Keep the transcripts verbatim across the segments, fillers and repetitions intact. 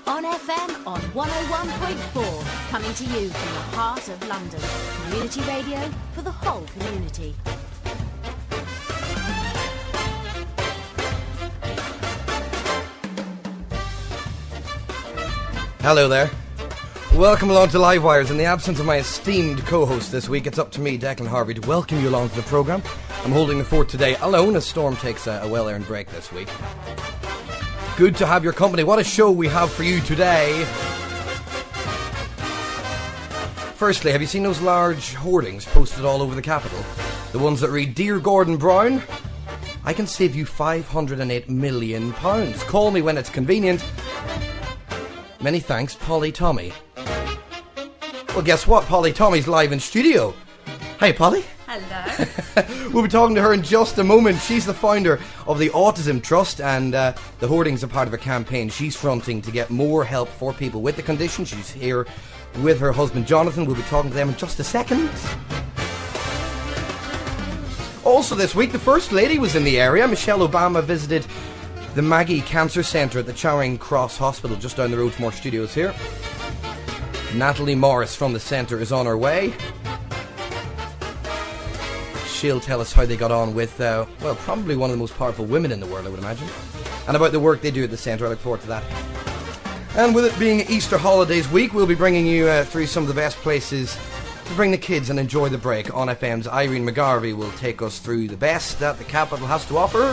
On F M on one oh one point four, coming to you from the heart of London. Community radio for the whole community. Hello there. Welcome along to Live Wires. In the absence of my esteemed co-host this week, it's up to me, Declan Harvey, to welcome you along to the programme. I'm holding the fort today alone as Storm takes a, a well-earned break this week. Good to have your company. What a show we have for you today. Firstly, have you seen those large hoardings posted all over the capital? The ones that read, "Dear Gordon Brown, I can save you five hundred eight million pounds. Call me when it's convenient. Many thanks, Polly Tommy." Well, guess what? Polly Tommy's live in studio. Hi, Polly. Hello. We'll be talking to her in just a moment. She's the founder of the Autism Trust, and uh, the hoardings are part of a campaign she's fronting to get more help for people with the condition. She's here with her husband Jonathan. We'll be talking to them in just a second. Also this week, the First Lady was in the area. Michelle Obama visited the Maggie Cancer Centre at the Charing Cross Hospital just down the road from our studios here. Natalie Morris from the centre is on her way. She'll tell us how they got on with, uh, well, probably one of the most powerful women in the world, I would imagine. And about the work they do at the centre. I look forward to that. And with it being Easter holidays week, we'll be bringing you uh, through some of the best places to bring the kids and enjoy the break. On F M's Irene McGarvey will take us through the best that the capital has to offer.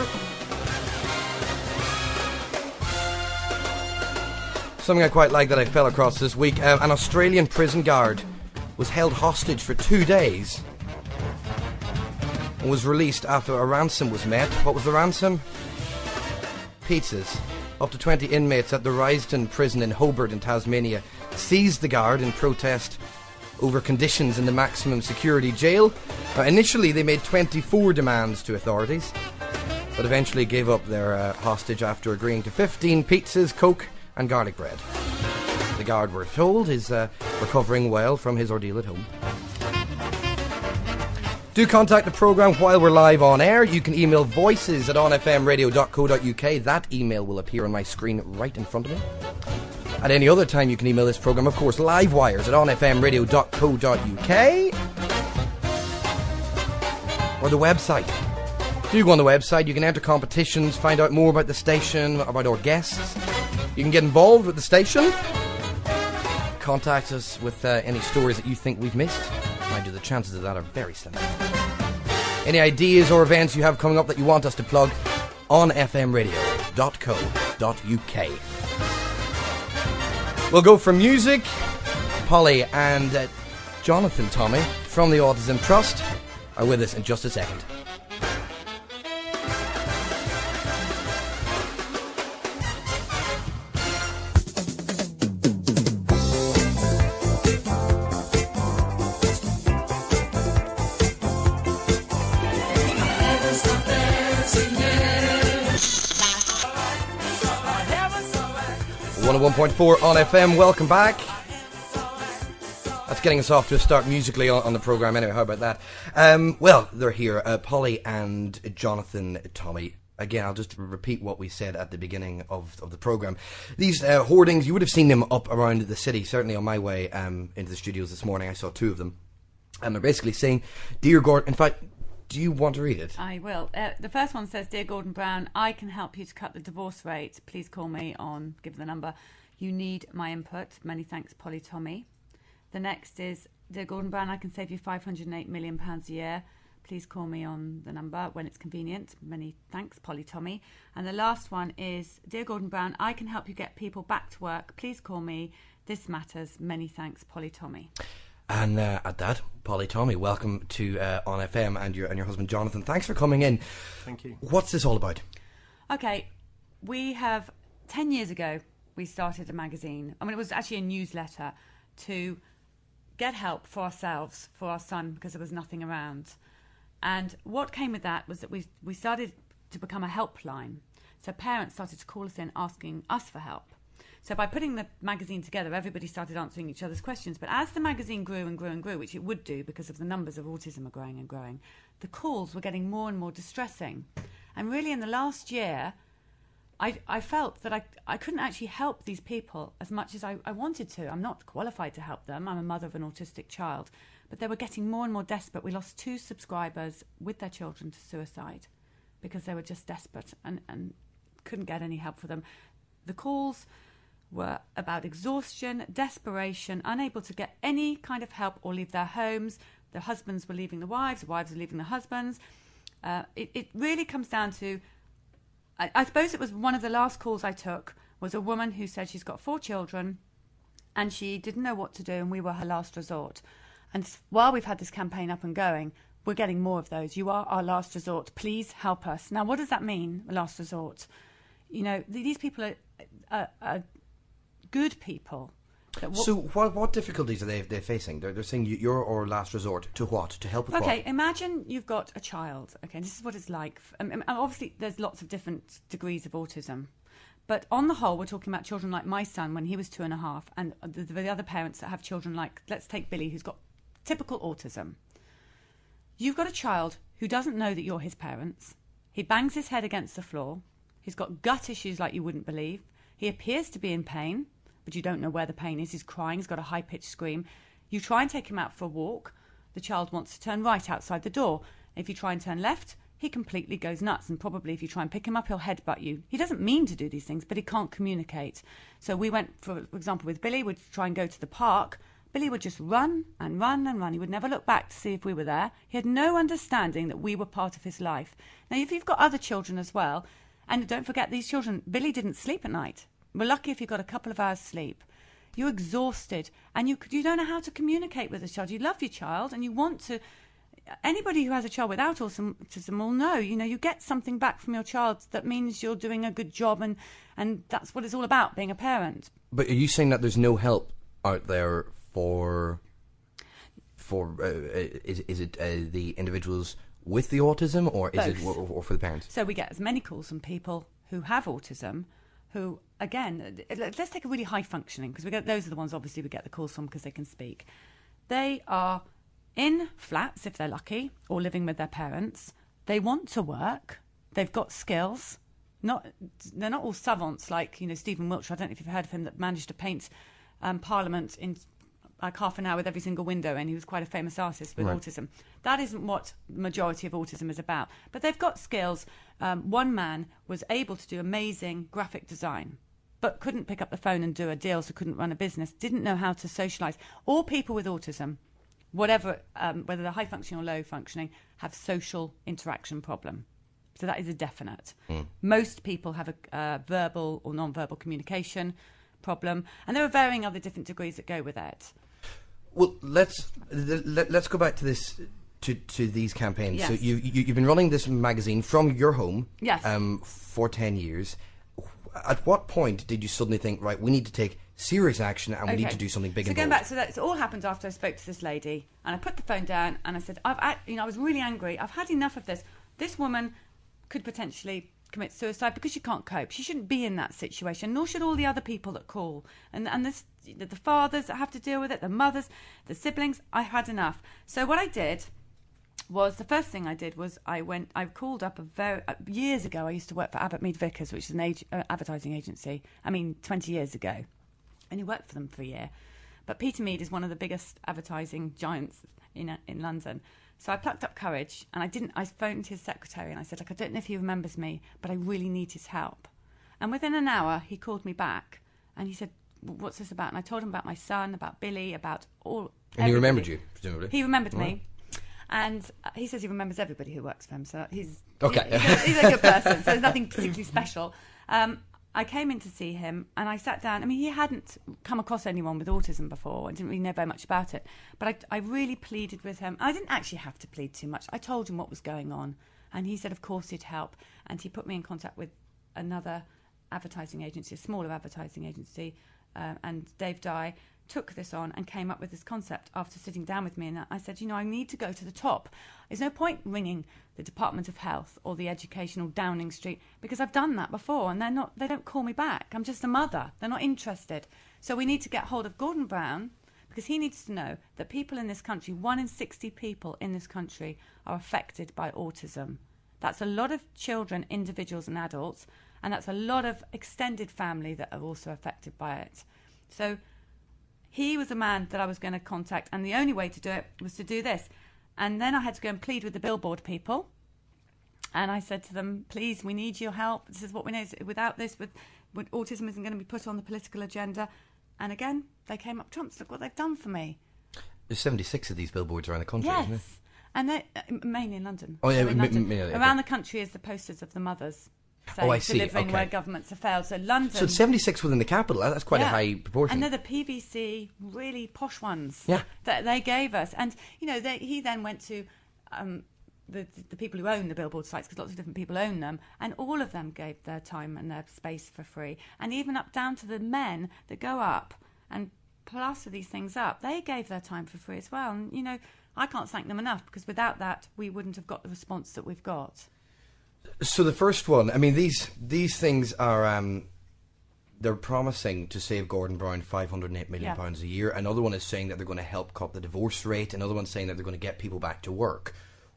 Something I quite like that I fell across this week. Uh, an Australian prison guard was held hostage for two days and was released after a ransom was met. What was the ransom? Pizzas. Up to twenty inmates at the Risdon prison in Hobart in Tasmania seized the guard in protest over conditions in the maximum security jail. Uh, initially they made twenty-four demands to authorities, but eventually gave up their uh, hostage after agreeing to fifteen pizzas, Coke and garlic bread. The guard, we're told, is uh, recovering well from his ordeal at home. Do contact the programme while we're live on air. You can email voices at on f m radio dot co dot u k. That email will appear on my screen right in front of me. At any other time you can email this programme, of course, livewires at on f m radio dot co dot u k. Or the website. Do go on the website. You can enter competitions, find out more about the station, about our guests. You can get involved with the station. Contact us with uh, any stories that you think we've missed. Mind you, the chances of that are very slim. Any ideas or events you have coming up that you want us to plug, on f m radio dot co dot u k. We'll go from music. Polly and uh, Jonathan Tommy from the Autism Trust are with us in just a second. one oh one point four on F M, welcome back. That's getting us off to a start musically on, on the programme anyway, how about that? Um, well, they're here, uh, Polly and Jonathan Tommy. Again, I'll just repeat what we said at the beginning of, of the programme. These uh, hoardings, you would have seen them up around the city, certainly on my way um, into the studios this morning. I saw two of them. And they're basically saying, "Dear Gordon," in fact, do you want to read it? I will. Uh, the first one says, "Dear Gordon Brown, I can help you to cut the divorce rate. Please call me on," give the number. "You need my input. Many thanks, Polly Tommy." The next is, "Dear Gordon Brown, I can save you five hundred eight million pounds a year. Please call me on the number when it's convenient. Many thanks, Polly Tommy." And the last one is, "Dear Gordon Brown, I can help you get people back to work. Please call me. This matters. Many thanks, Polly Tommy." And uh, at that, Polly Tommy, welcome to uh, On F M, and your and your husband Jonathan. Thanks for coming in. Thank you. What's this all about? Okay, we have, ten years ago, we started a magazine. I mean, it was actually a newsletter to get help for ourselves, for our son, because there was nothing around. And what came with that was that we we started to become a helpline. So parents started to call us in asking us for help. So by putting the magazine together, everybody started answering each other's questions. But as the magazine grew and grew and grew, which it would do because of the numbers of autism are growing and growing, the calls were getting more and more distressing. And really in the last year, I, I felt that I, I couldn't actually help these people as much as I, I wanted to. I'm not qualified to help them. I'm a mother of an autistic child. But they were getting more and more desperate. We lost two subscribers with their children to suicide because they were just desperate and, and couldn't get any help for them. The calls were about exhaustion, desperation, unable to get any kind of help or leave their homes. The husbands were leaving the wives, the wives were leaving the husbands. Uh, it, it really comes down to... I, I suppose it was one of the last calls I took was a woman who said she's got four children and she didn't know what to do, and we were her last resort. And while we've had this campaign up and going, we're getting more of those. You are our last resort. Please help us. Now, what does that mean, last resort? You know, th- these people are, are, are good people. That w- So what what difficulties are they they're facing? They're, they're saying you- you're our last resort. To what? To help with Okay, what? imagine you've got a child. Okay, this is what it's like. Um, um, obviously, there's lots of different degrees of autism. But on the whole, we're talking about children like my son when he was two and a half, and the, the other parents that have children like, let's take Billy, who's got typical autism. You've got a child who doesn't know that you're his parents. He bangs his head against the floor. He's got gut issues like you wouldn't believe. He appears to be in pain, but you don't know where the pain is. He's crying. He's got a high-pitched scream. You try and take him out for a walk. The child wants to turn right outside the door. If you try and turn left, he completely goes nuts. And probably if you try and pick him up, he'll headbutt you. He doesn't mean to do these things, but he can't communicate. So we went, for example, with Billy, we'd try and go to the park. Billy would just run and run and run. He would never look back to see if we were there. He had no understanding that we were part of his life. Now, if you've got other children as well, and don't forget these children, Billy didn't sleep at night. We're lucky if you got a couple of hours sleep. You're exhausted and you you don't know how to communicate with a child. You love your child and you want to... Anybody who has a child without autism will know, you know, you get something back from your child that means you're doing a good job, and, and that's what it's all about, being a parent. But are you saying that there's no help out there for... for uh, is, is it uh, the individuals with the autism, or is Both. it or, or for the parents? So we get as many calls from people who have autism, who, again, let's take a really high functioning, because we get those are the ones obviously we get the calls from because they can speak. They are in flats, if they're lucky, or living with their parents. They want to work. They've got skills. Not they're not all savants like, you know, Stephen Wiltshire. I don't know if you've heard of him, that managed to paint um, Parliament in like half an hour with every single window, and he was quite a famous artist with Right. autism. That isn't what the majority of autism is about. But they've got skills. Um, one man was able to do amazing graphic design, but couldn't pick up the phone and do a deal, so couldn't run a business, didn't know how to socialise. All people with autism, whatever, um, whether they're high functioning or low functioning, have social interaction problem. So that is a definite. Mm. Most people have a uh, verbal or non-verbal communication problem, and there are varying other different degrees that go with it. Well, let's let, let's go back to this to to these campaigns. Yes. So you, you you've been running this magazine from your home, Yes. um, for ten years. At what point did you suddenly think, right, we need to take serious action and we need Okay. to do something big So and going bold? back, so that it all happened after I spoke to this lady, and I put the phone down and I said, I've, I, you know, I was really angry. I've had enough of this. This woman could potentially commit suicide because she can't cope. She shouldn't be in that situation, nor should all the other people that call. And and this, the fathers that have to deal with it, the mothers, the siblings. I had enough. So what I did was, the first thing I did was I went, I called up a very, uh, years ago, I used to work for Abbott Mead Vickers, which is an ag- uh, advertising agency. I mean, twenty years ago. And he worked for them for a year. But Peter Mead is one of the biggest advertising giants in uh, in London. So I plucked up courage and I didn't. I phoned his secretary and I said, like, I don't know if he remembers me, but I really need his help. And within an hour, he called me back and he said, what's this about? And I told him about my son, about Billy, about all. And he everybody. remembered you, presumably. He remembered Right. me. And uh, he says he remembers everybody who works for him. So he's Okay. he- he's, a, he's a good person. So there's nothing particularly special. Um, I came in to see him and I sat down. I mean, he hadn't come across anyone with autism before and didn't really know very much about it. But I, I really pleaded with him. I didn't actually have to plead too much. I told him what was going on. And he said, of course, he'd help. And he put me in contact with another advertising agency, a smaller advertising agency. Uh, and Dave Dye took this on and came up with this concept after sitting down with me. And I said, you know, I need to go to the top. There's no point ringing the Department of Health or the Education or Downing Street, because I've done that before and they're not, they don't call me back. I'm just a mother. They're not interested. So we need to get hold of Gordon Brown, because he needs to know that people in this country, one in sixty people in this country, are affected by autism. That's a lot of children, individuals and adults. And that's a lot of extended family that are also affected by it. So he was a man that I was going to contact, and the only way to do it was to do this. And then I had to go and plead with the billboard people. And I said to them, please, we need your help. This is what we need. Without this, with, with autism isn't going to be put on the political agenda. And again, they came up trumps. Look what they've done for me. There's seventy-six of these billboards around the country, yes. isn't it? And they uh, mainly in London. Oh, yeah. So in m- London. m- yeah, okay. Around the country is the posters of the mothers. Oh, I see. Delivering Okay. where governments have failed. So London. So it's seventy-six within the capital. That's quite Yeah. a high proportion. And they're the P V C, really posh ones Yeah. that they gave us. And, you know, they, he then went to um, the, the people who own the billboard sites, because lots of different people own them, and all of them gave their time and their space for free. And even up down to the men that go up and plaster these things up, they gave their time for free as well. And, you know, I can't thank them enough, because without that, we wouldn't have got the response that we've got. So the first one, I mean, these these things are um, they're promising to save Gordon Brown five hundred and eight million Yeah. pounds a year. Another one is saying that they're going to help cut the divorce rate. Another one's saying that they're going to get people back to work.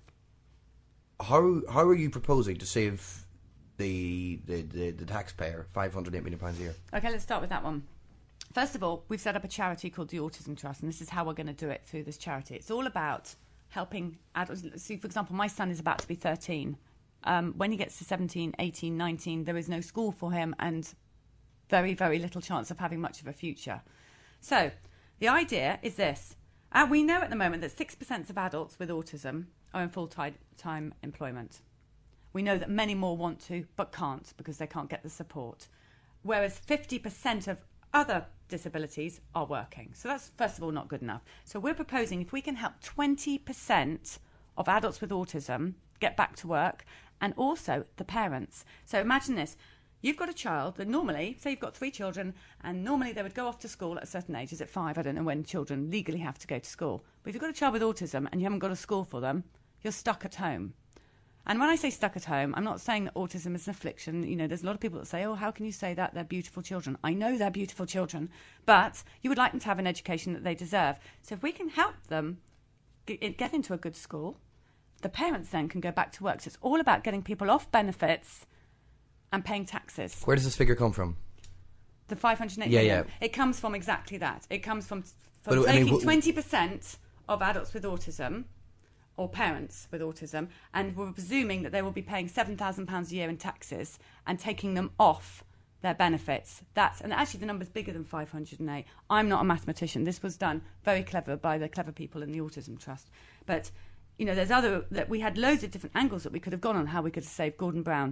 How how are you proposing to save the the, the, the taxpayer five hundred and eight million pounds a year? Okay, let's start with that one. First of all, we've set up a charity called the Autism Trust, and this is how we're going to do it through this charity. It's all about helping adults. See, for example, my son is about to be thirteen. Um, when he gets to seventeen, eighteen, nineteen, there is no school for him and very, very little chance of having much of a future. So the idea is this. Uh, we know at the moment that six percent of adults with autism are in full-time time employment. We know that many more want to but can't because they can't get the support, whereas fifty percent of other disabilities are working. So that's, first of all, not good enough. So we're proposing if we can help twenty percent of adults with autism get back to work, and also the parents. So imagine this. You've got a child that normally, say you've got three children, and normally they would go off to school at a certain age. Is it five? I don't know when children legally have to go to school. But if you've got a child with autism and you haven't got a school for them, you're stuck at home. And when I say stuck at home, I'm not saying that autism is an affliction. You know, there's a lot of people that say, oh, how can you say that? They're beautiful children. I know they're beautiful children, but you would like them to have an education that they deserve. So if we can help them get, get into a good school, the parents then can go back to work. So it's all about getting people off benefits and paying taxes. Where does this figure come from? The five hundred eight Yeah, million. yeah. It comes from exactly that. It comes from, from But, I mean, taking w- twenty percent of adults with autism, or parents with autism, and we're presuming that they will be paying seven thousand pounds a year in taxes and taking them off their benefits. That's, and actually the number's bigger than five hundred eight. I'm not a mathematician. This was done very clever by the clever people in the Autism Trust. But, you know, there's other, that we had loads of different angles that we could have gone on how we could have saved Gordon Brown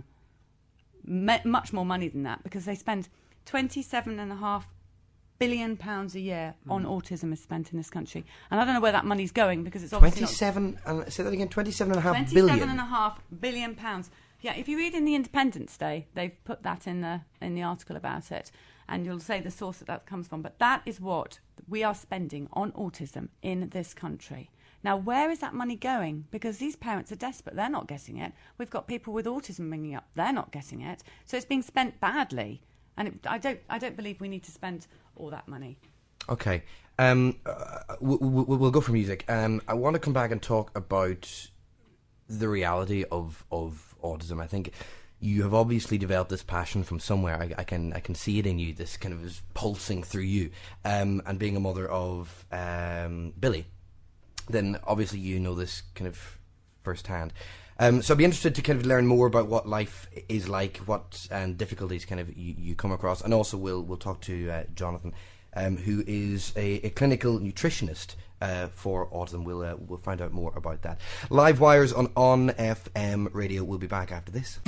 me- much more money than that, because they spend twenty-seven and a half billion pounds a year on autism is spent in this country. And I don't know where that money's going, because it's obviously not... twenty-seven, and say that again, twenty-seven and a half twenty-seven billion. and a half billion pounds. Yeah, if you read in the Independence Day, they've put that in the in the article about it, and you'll say the source that that comes from. But that is what we are spending on autism in this country. Now, where is that money going? Because these parents are desperate. They're not getting it. We've got people with autism ringing up. They're not getting it. So it's being spent badly. And it, I don't I don't believe we need to spend all that money. Okay. Um, uh, we'll, we'll, we'll go for music. Um, I want to come back and talk about the reality of, of autism. I think you have obviously developed this passion from somewhere. I, I can I can see it in you. This kind of is pulsing through you. Um, and being a mother of um, Billy, then obviously you know this kind of firsthand. Um, so I'd be interested to kind of learn more about what life is like, what um, difficulties kind of you, you come across, and also we'll we'll talk to uh, Jonathan, um, who is a, a clinical nutritionist uh, for autism. We'll uh, we'll find out more about that. Live Wires on On F M Radio. We'll be back after this.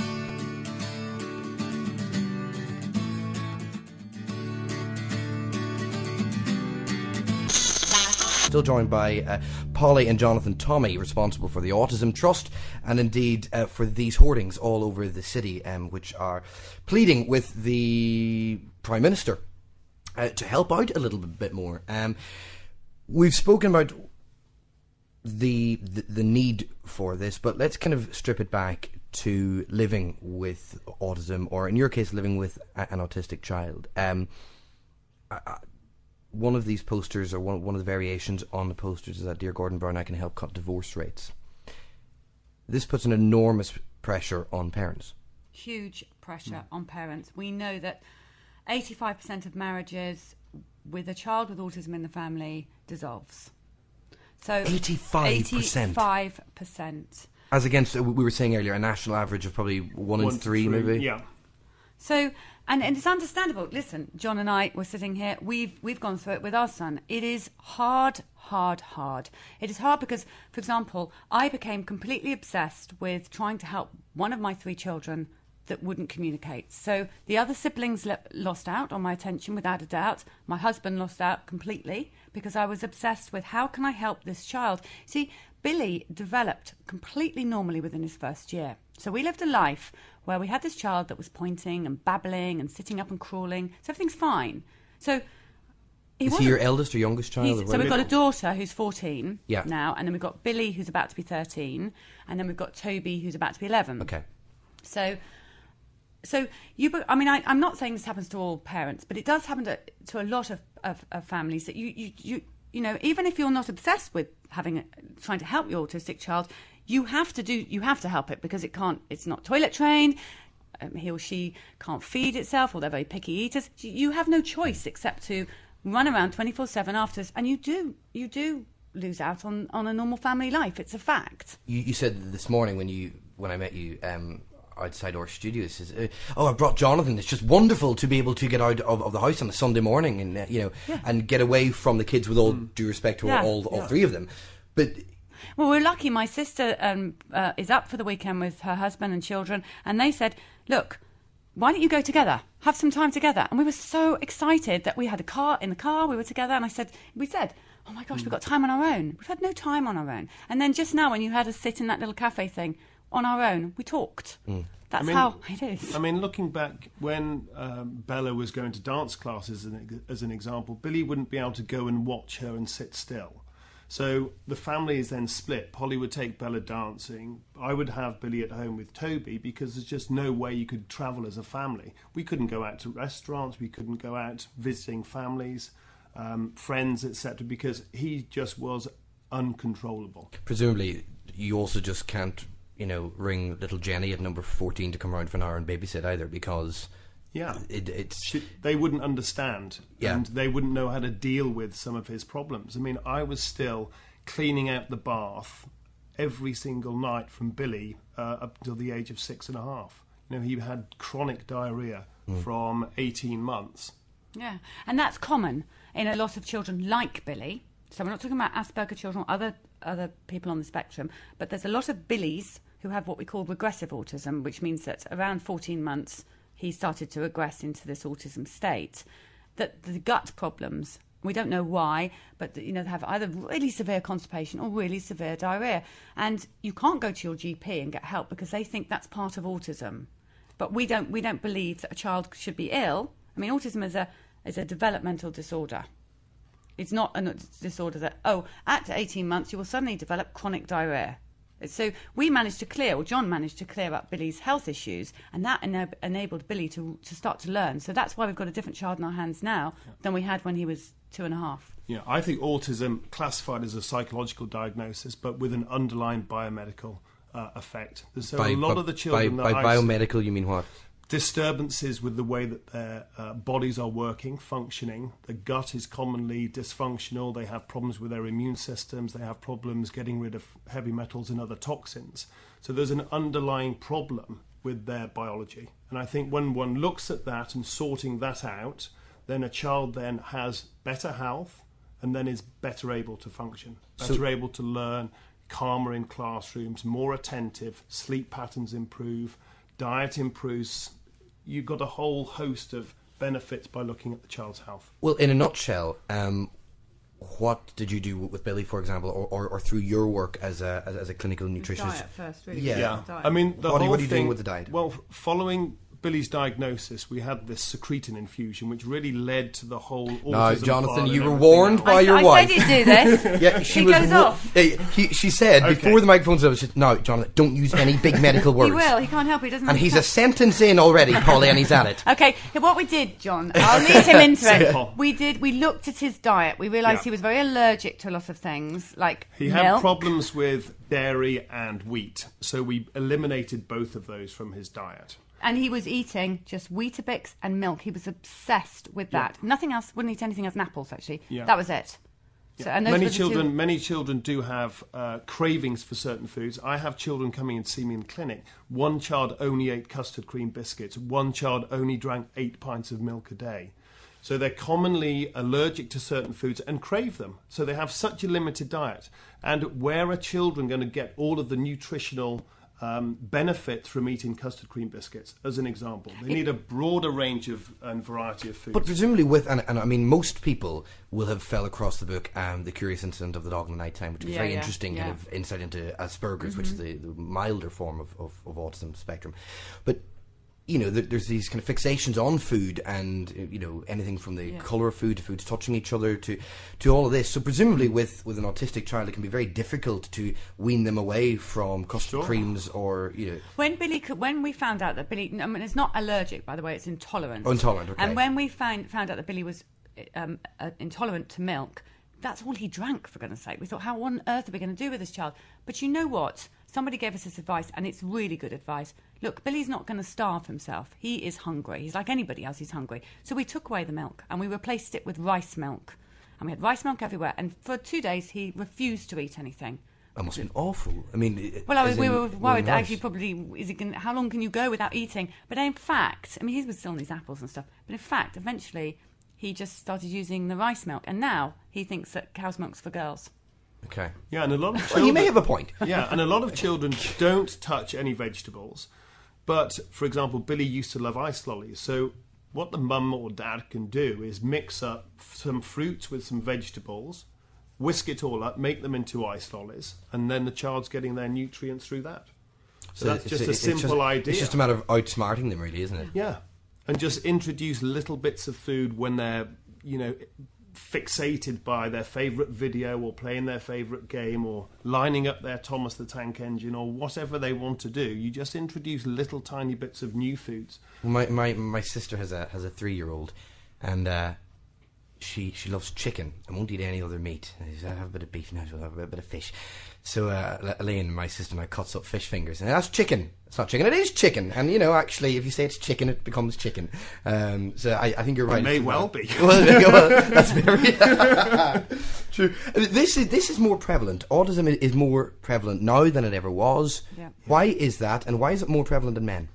Still joined by uh, Polly and Jonathan Tommy, responsible for the Autism Trust, and indeed uh, for these hoardings all over the city, um, which are pleading with the Prime Minister uh, to help out a little bit more. Um, we've spoken about the, the the need for this, but let's kind of strip it back to living with autism, or in your case, living with a, an autistic child. Um, I, One of these posters, or one one of the variations on the posters, is that Dear Gordon Brown, I can help cut divorce rates. This puts an enormous pressure on parents. huge pressure mm. on parents. We know that eighty-five percent of marriages with a child with autism in the family dissolves. So eighty-five percent. eighty-five percent. As against, we were saying earlier, a national average of probably one, one in three, three, maybe. Yeah. So, and, and it's understandable. Listen, John and I were sitting here. We've we've gone through it with our son. It is hard, hard, hard. It is hard because, for example, I became completely obsessed with trying to help one of my three children that wouldn't communicate. So the other siblings le- lost out on my attention, without a doubt. My husband lost out completely because I was obsessed with how can I help this child. See, Billy developed completely normally within his first year. So we lived a life where we had this child that was pointing and babbling and sitting up and crawling. So everything's fine. So he Is he your eldest or youngest child? So we've got a daughter who's fourteen yeah. now, and then we've got Billy who's about to be thirteen, and then we've got Toby who's about to be eleven. Okay. So... So you, I mean, I, I'm not saying this happens to all parents, but it does happen to, to a lot of, of, of families that you, you, you, you know, even if you're not obsessed with having, a, trying to help your autistic child, you have to do, you have to help it because it can't, it's not toilet trained. Um, he or she can't feed itself, or they're very picky eaters. You have no choice except to run around twenty-four seven after us, and you do, you do lose out on, on a normal family life. It's a fact. You, you said this morning when you, when I met you, um, outside our studio, it says, uh, oh, I brought Jonathan. It's just wonderful to be able to get out of, of the house on a Sunday morning and uh, you know yeah. and get away from the kids, with all mm. due respect to yeah. all all yeah. three of them. But well, we're lucky. My sister um, uh, is up for the weekend with her husband and children, and they said, look, why don't you go together? Have some time together. And we were so excited that we had a car in the car. We were together, and I said, we said, oh my gosh, mm. we've got time on our own. We've had no time on our own. And then just now, when you had us sit in that little cafe thing on our own, we talked. Mm. That's I mean, how it is. I mean, looking back, when um, Bella was going to dance classes, as an, as an example, Billy wouldn't be able to go and watch her and sit still. So the family is then split. Polly would take Bella dancing. I would have Billy at home with Toby, because there's just no way you could travel as a family. We couldn't go out to restaurants. We couldn't go out visiting families, um, friends, et cetera, because he just was uncontrollable. Presumably, you also just can't, you know, ring little Jenny at number fourteen to come around for an hour and babysit either, because yeah, it, it's she, they wouldn't understand, yeah. and they wouldn't know how to deal with some of his problems. I mean, I was still cleaning out the bath every single night from Billy uh, up until the age of six and a half. You know, he had chronic diarrhea mm. from eighteen months. Yeah, and that's common in a lot of children like Billy. So we're not talking about Asperger children or other other people on the spectrum, but there's a lot of Billies who have what we call regressive autism, which means that around fourteen months he started to regress into this autism state. That the gut problems, we don't know why, but you know, they have either really severe constipation or really severe diarrhea, and you can't go to your G P and get help because they think that's part of autism. But we don't we don't believe that a child should be ill. I mean, autism is a is a developmental disorder. It's not a disorder that, oh, at eighteen months you will suddenly develop chronic diarrhea. So we managed to clear, or John managed to clear up Billy's health issues, and that ena- enabled Billy to to start to learn. So that's why we've got a different child in our hands now yeah. than we had when he was two and a half. Yeah, I think autism classified as a psychological diagnosis, but with an underlying biomedical uh, effect. So by, a lot by, of the children... By, that by biomedical, you mean what? Disturbances with the way that their uh, bodies are working, functioning. The gut is commonly dysfunctional. They have problems with their immune systems. They have problems getting rid of heavy metals and other toxins. So there's an underlying problem with their biology. And I think when one looks at that and sorting that out, then a child then has better health and then is better able to function, better so, able to learn, calmer in classrooms, more attentive, sleep patterns improve, diet improves. You've got a whole host of benefits by looking at the child's health. Well, in a nutshell, um, what did you do with Billy, for example, or, or, or through your work as a as, as a clinical nutritionist? Diet first, really. Yeah. yeah. Diet. I mean, the what, whole what are you thing, doing with the diet? Well, following Billy's diagnosis, we had this secretin infusion, which really led to the whole autism. No, Jonathan, you were else. warned by I, your I wife. I said you do this. Yeah, she he was goes wa- off. Uh, he, she said okay. before the microphone's over, she said, "No, Jonathan, don't use any big medical words." He will. He can't help it. He doesn't. And he's a sentence in already, Polly, and he's at it. Okay, what we did, John, I'll lead him into it. Simple. We did. We looked at his diet. We realised Yeah. he was very allergic to a lot of things, like He milk. had problems with dairy and wheat, so we eliminated both of those from his diet. And he was eating just Weetabix and milk. He was obsessed with that. Yeah. Nothing else. Wouldn't eat anything else than apples, actually. Yeah. That was it. So, and those many were the children, two- many children do have uh, cravings for certain foods. I have children coming and see me in clinic. One child only ate custard cream biscuits. One child only drank eight pints of milk a day. So they're commonly allergic to certain foods and crave them. So they have such a limited diet. And where are children going to get all of the nutritional um, benefit from eating custard cream biscuits, as an example? They need a broader range of and variety of foods. But presumably with, and, and I mean, most people will have fell across the book, um, The Curious Incident of the Dog in the Night Time, which was Yeah, very yeah, interesting yeah. kind of insight into Asperger's, which is the, the milder form of, of, of autism spectrum. But you know, there, there's these kind of fixations on food and, you know, anything from the Yeah. colour of food to foods touching each other to, to all of this. So presumably with, with an autistic child, it can be very difficult to wean them away from custard Sure. creams or, you know... When Billy, could, when we found out that Billy, I mean, it's not allergic, by the way, it's intolerant. Oh, intolerant, okay. And when we find, found out that Billy was um, uh, intolerant to milk, that's all he drank, for goodness sake. We thought, how on earth are we going to do with this child? But you know what? Somebody gave us this advice, and it's really good advice. Look, Billy's not going to starve himself. He is hungry. He's like anybody else, he's hungry. So we took away the milk, and we replaced it with rice milk. And we had rice milk everywhere. And for two days, he refused to eat anything. That must have been awful. I mean... it- Well, I was, as we in were ruling worried that out. actually probably, is he gonna, how long can you go without eating? But in fact, I mean, he was still on these apples and stuff. But in fact, eventually, he just started using the rice milk. And now he thinks that cow's milk's for girls. Okay. Yeah, and a lot of children... Well, you may have a point. Yeah, and a lot of children don't touch any vegetables. But, for example, Billy used to love ice lollies. So what the mum or dad can do is mix up some fruits with some vegetables, whisk it all up, make them into ice lollies, and then the child's getting their nutrients through that. So, that's it's- just a it's simple just- idea. It's just a matter of outsmarting them, really, isn't it? Yeah, and just introduce little bits of food when they're, you know, fixated by their favourite video or playing their favourite game or lining up their Thomas the Tank Engine or whatever they want to do. You just introduce little tiny bits of new foods. Well, my, my, my sister has a has a three-year-old, and uh, she she loves chicken and won't eat any other meat. And she says, "I'll have a bit of beef now, I'll have a bit of fish." So uh, Elaine, my sister, and I cuts up fish fingers, and that's chicken. It's not chicken. It is chicken. And you know, actually, if you say it's chicken, it becomes chicken. Um, so I, I think you're right. It may It's- well be. well, well, that's very true. This is this is more prevalent. Autism i- is more prevalent now than it ever was. Yeah. Why is that? And why is it more prevalent in men?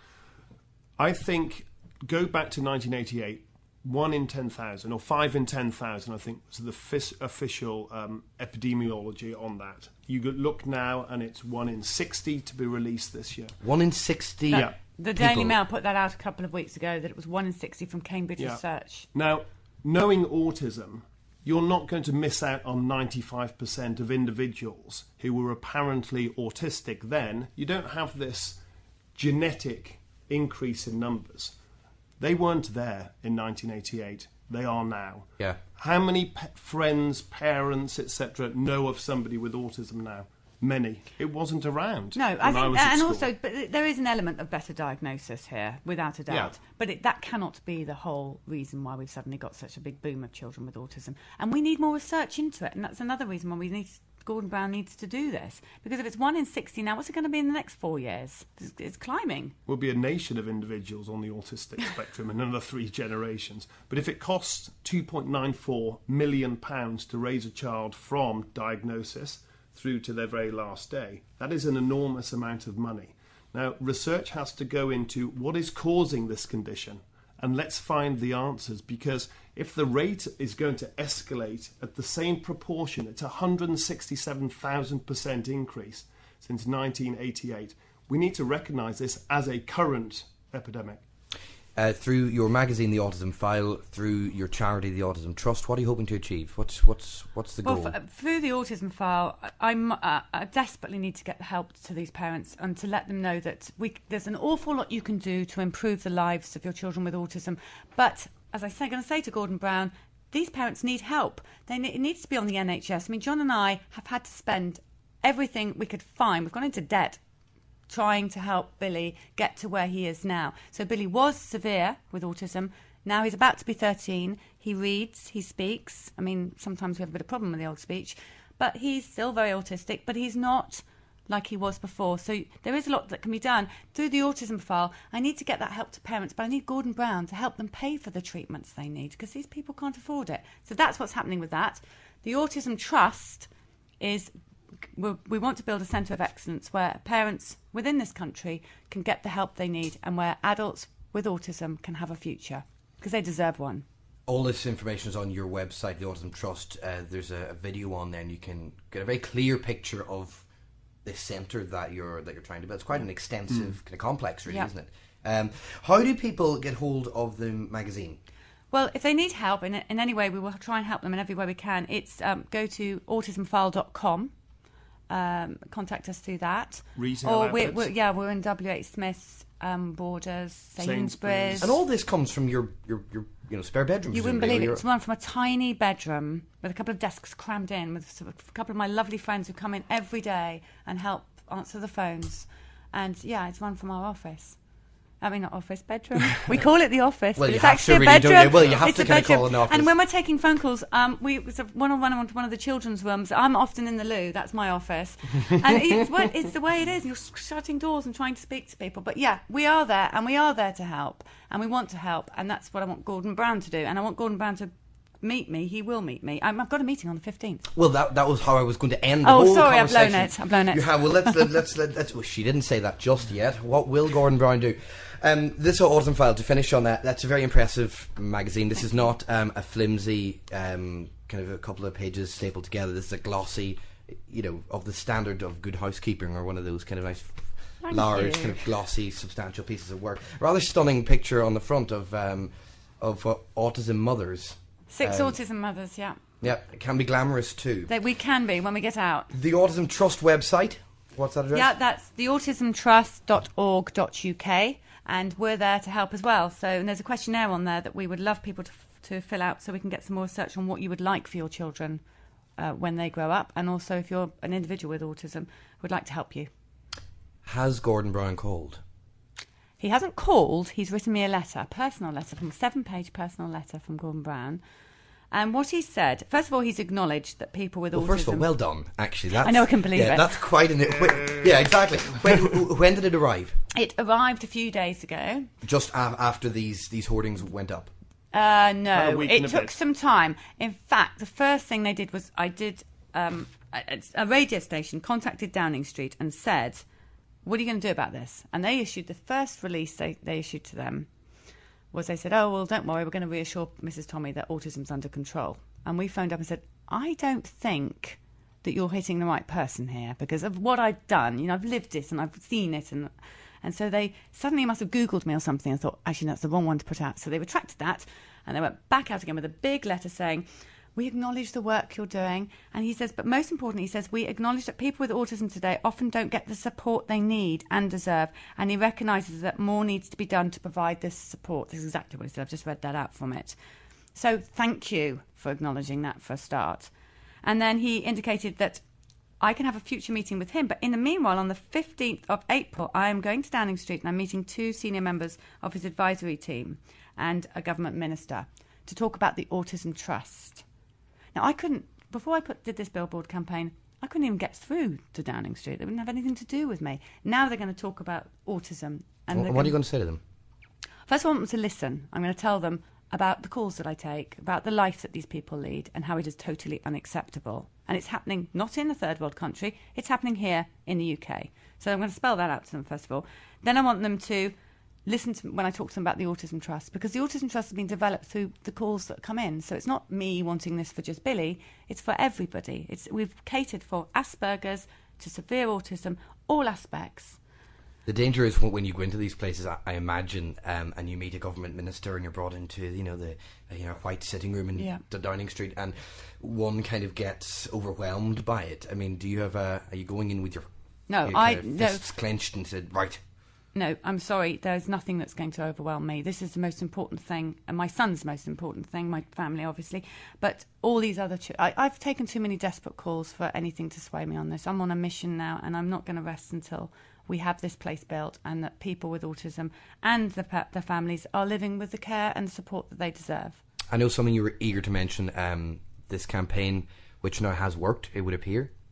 I think, go back to nineteen eighty-eight, one in ten thousand, or five in ten thousand, I think, was the fis- official um, epidemiology on that. You go- look now, and it's one in sixty to be released this year. One in sixty. Yeah. The people- Daily Mail put that out a couple of weeks ago, that it was one in sixty from Cambridge Yeah. Research. Now, knowing autism, you're not going to miss out on ninety-five percent of individuals who were apparently autistic then. You don't have this genetic increase in numbers. They weren't there in nineteen eighty-eight. They are now. Yeah. How many pe- friends, parents, et cetera know of somebody with autism now? Many. It wasn't around. No, when I think, was at and school. also, but th- there is an element of better diagnosis here, without a doubt. Yeah. But it, that cannot be the whole reason why we've suddenly got such a big boom of children with autism. And we need more research into it, and that's another reason why we need Gordon Brown needs to do this. Because if it's one in sixty now, what's it going to be in the next four years? It's, it's climbing. We'll be a nation of individuals on the autistic spectrum in another three generations. But if it costs two point nine four million pounds to raise a child from diagnosis through to their very last day, that is an enormous amount of money. Now, research has to go into what is causing this condition, and let's find the answers, because if the rate is going to escalate at the same proportion, it's a one hundred sixty-seven thousand percent increase since nineteen eighty-eight. We need to recognise this as a current epidemic. Uh, through your magazine, The Autism File, through your charity, The Autism Trust, what are you hoping to achieve? What's what's what's the Well, goal? f- through the Autism File, I'm, uh, I desperately need to get help to these parents and to let them know that we, there's an awful lot you can do to improve the lives of your children with autism. But, as I say, I'm going to say to Gordon Brown, these parents need help. They ne- it needs to be on the N H S. I mean, John and I have had to spend everything we could find. We've gone into debt trying to help Billy get to where he is now. So Billy was severe with autism. Now he's about to be thirteen. He reads, he speaks. I mean, sometimes we have a bit of problem with the old speech. But he's still very autistic, but he's not like he was before. So there is a lot that can be done through the autism file. I need to get that help to parents, but I need Gordon Brown to help them pay for the treatments they need, because these people can't afford it. So that's what's happening with that. The Autism Trust is, we want to build a centre of excellence where parents within this country can get the help they need, and where adults with autism can have a future, because they deserve one. All this information is on your website, the Autism Trust. Uh, there's a, a video on there, and you can get a very clear picture of this centre that you're that you're trying to build. It's quite an extensive mm. kind of complex, really, yeah. isn't it? Um, how do people get hold of the magazine? Well, if they need help in in any way, we will try and help them in every way we can. It's um, go to autism file dot com. Um, contact us through that. Retail or outlets. we're, we're, yeah, we're in W H Smith's, um, Borders, Sainsbury's. Sainsbury's. And all this comes from your your, your you know spare bedroom. You wouldn't believe it. It's one from a tiny bedroom with a couple of desks crammed in, with a couple of my lovely friends who come in every day and help answer the phones. And yeah, it's one from our office. I mean, not office, bedroom. We call it the office, well, but it's have actually to a really, bedroom. Don't you? Well, you have it's to kind of call it an office. And when we're taking phone calls, um, we it's a one-on-one on one of the children's rooms. I'm often in the loo. That's my office. And it's, well, it's the way it is. You're shutting doors and trying to speak to people. But yeah, we are there, and we are there to help, and we want to help, and that's what I want Gordon Brown to do. And I want Gordon Brown to meet me. He will meet me. I'm, I've got a meeting on the fifteenth. Well, that that was how I was going to end the oh, whole sorry, I've conversation. blown it. I've blown it. You have. Well, let's let, let's let, let's. Well, she didn't say that just yet. What will Gordon Brown do? Um, this Autism File, to finish on that, that's a very impressive magazine. This is not um, a flimsy um, kind of a couple of pages stapled together. This is a glossy, you know, of the standard of Good Housekeeping, or one of those kind of nice, Thank large, you. kind of glossy, substantial pieces of work. Rather stunning picture on the front of um, of uh, autism mothers. Six um, autism mothers, yeah. Yeah, it can be glamorous too. They, we can be when we get out. The Autism Trust website, what's that address? Yeah, that's the autism trust dot org dot U K, and we're there to help as well. So, and there's a questionnaire on there that we would love people to, to fill out, so we can get some more research on what you would like for your children uh, when they grow up, and also if you're an individual with autism, we'd like to help you. Has Gordon Brown called? He hasn't called. He's written me a letter, a personal letter, from a seven-page personal letter from Gordon Brown. And what he said, first of all, he's acknowledged that people with well, autism... First of all, well done, actually. That's, I know, I can believe yeah, it. That's quite an... Yeah, exactly. When, when did it arrive? It arrived a few days ago. Just a- after these, these hoardings went up? Uh, About a no, week and it a took bit. some time. In fact, the first thing they did was I did... Um, a, a radio station contacted Downing Street and said, what are you going to do about this? And they issued the first release they, they issued to them was they said, oh, well, don't worry, we're going to reassure Missus Tommy that autism's under control. And we phoned up and said, I don't think that you're hitting the right person here because of what I've done. You know, I've lived it and I've seen it. And and so they suddenly must have Googled me or something and thought, actually, that's the wrong one to put out. So they retracted that and they went back out again with a big letter saying, we acknowledge the work you're doing. And he says, but most importantly, he says, we acknowledge that people with autism today often don't get the support they need and deserve. And he recognises that more needs to be done to provide this support. This is exactly what he said. I've just read that out from it. So thank you for acknowledging that for a start. And then he indicated that I can have a future meeting with him. But in the meanwhile, on the fifteenth of April, I am going to Downing Street and I'm meeting two senior members of his advisory team and a government minister to talk about the Autism Trust. Now, I couldn't, before I put, did this billboard campaign, I couldn't even get through to Downing Street. They wouldn't have anything to do with me. Now they're going to talk about autism. And What, what are you going to say to them? First, I want them to listen. I'm going to tell them about the calls that I take, about the life that these people lead, and how it is totally unacceptable. And it's happening not in a third world country, it's happening here in the U K. So I'm going to spell that out to them, first of all. Then I want them to listen to when I talk to them about the Autism Trust, because the Autism Trust has been developed through the calls that come in. So it's not me wanting this for just Billy, it's for everybody. It's We've catered for Asperger's to severe autism, all aspects. The danger is when you go into these places, I, I imagine, um, and you meet a government minister and you're brought into, you know, the uh, you know white sitting room in Yeah. the Downing Street, and one kind of gets overwhelmed by it. I mean, do you have a? Are you going in with your, No, your I- kind of no. fists clenched and said, right? No, I'm sorry, there's nothing that's going to overwhelm me. This is the most important thing, and my son's most important thing, my family, obviously. But all these other... Ch- I, I've taken too many desperate calls for anything to sway me on this. I'm on a mission now, and I'm not going to rest until we have this place built and that people with autism and the, pa- their families are living with the care and support that they deserve. I know something you were eager to mention, um, this campaign, which now has worked, it would appear.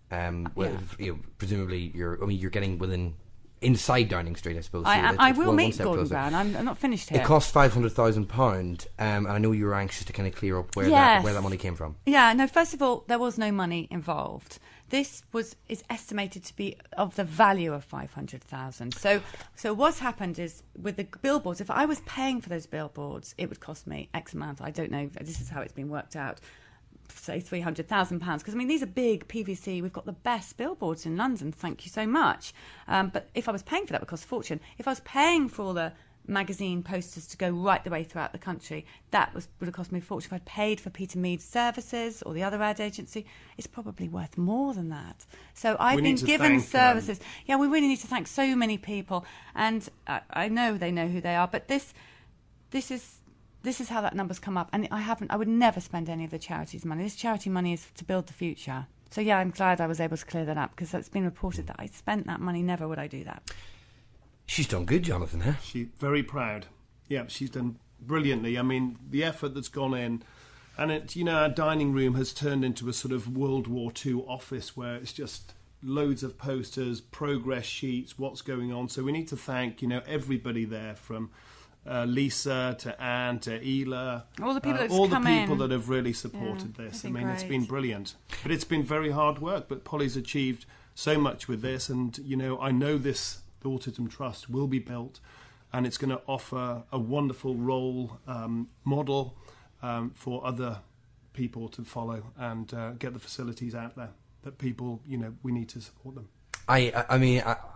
Um, well, Yeah. you know, presumably, you're. I mean, you're getting within inside Downing Street, I suppose. I, so am, it's- I it's will one- one meet step Gordon closer. Brown. I'm, I'm not finished here. It cost five hundred thousand pound, um, and I know you were anxious to kind of clear up where Yes. that where that money came from. Yeah, no, first of all, there was no money involved. This was is estimated to be of the value of five hundred thousand. So so what's happened is with the billboards, if I was paying for those billboards, it would cost me X amount. I don't know, this is how it's been worked out. Say three hundred thousand pounds, because I mean these are big P V C. We've got the best billboards in London. Thank you so much. Um, but if I was paying for that, it would cost a fortune. If I was paying for all the magazine posters to go right the way throughout the country, that was would have cost me a fortune. If I'd paid for Peter Mead's services or the other ad agency, it's probably worth more than that. So I've We been need to given thank, um, services. Yeah, we really need to thank so many people, and I, I know they know who they are. But this, this is. This is how that number's come up, and I haven't. I would never spend any of the charity's money. This charity money is to build the future. So yeah, I'm glad I was able to clear that up, because it's been reported that I spent that money. Never would I do that. She's done good, Jonathan, huh? She's very proud. Yeah, she's done brilliantly. I mean, the effort that's gone in, and it, you know, our dining room has turned into a sort of World War Two office where it's just loads of posters, progress sheets, what's going on. So we need to thank, you know, everybody there, from Uh, Lisa to Anne to Ela, All the people uh, that's all the come people in. that have really supported Yeah, this. it's I been mean, it's great. been brilliant, but it's been very hard work. But Polly's achieved so much with this, and you know, I know this the Autism Trust will be built, and it's going to offer a wonderful role um, model um, for other people to follow, and uh, get the facilities out there that people, you know, we need to support them. I, I, I mean, I,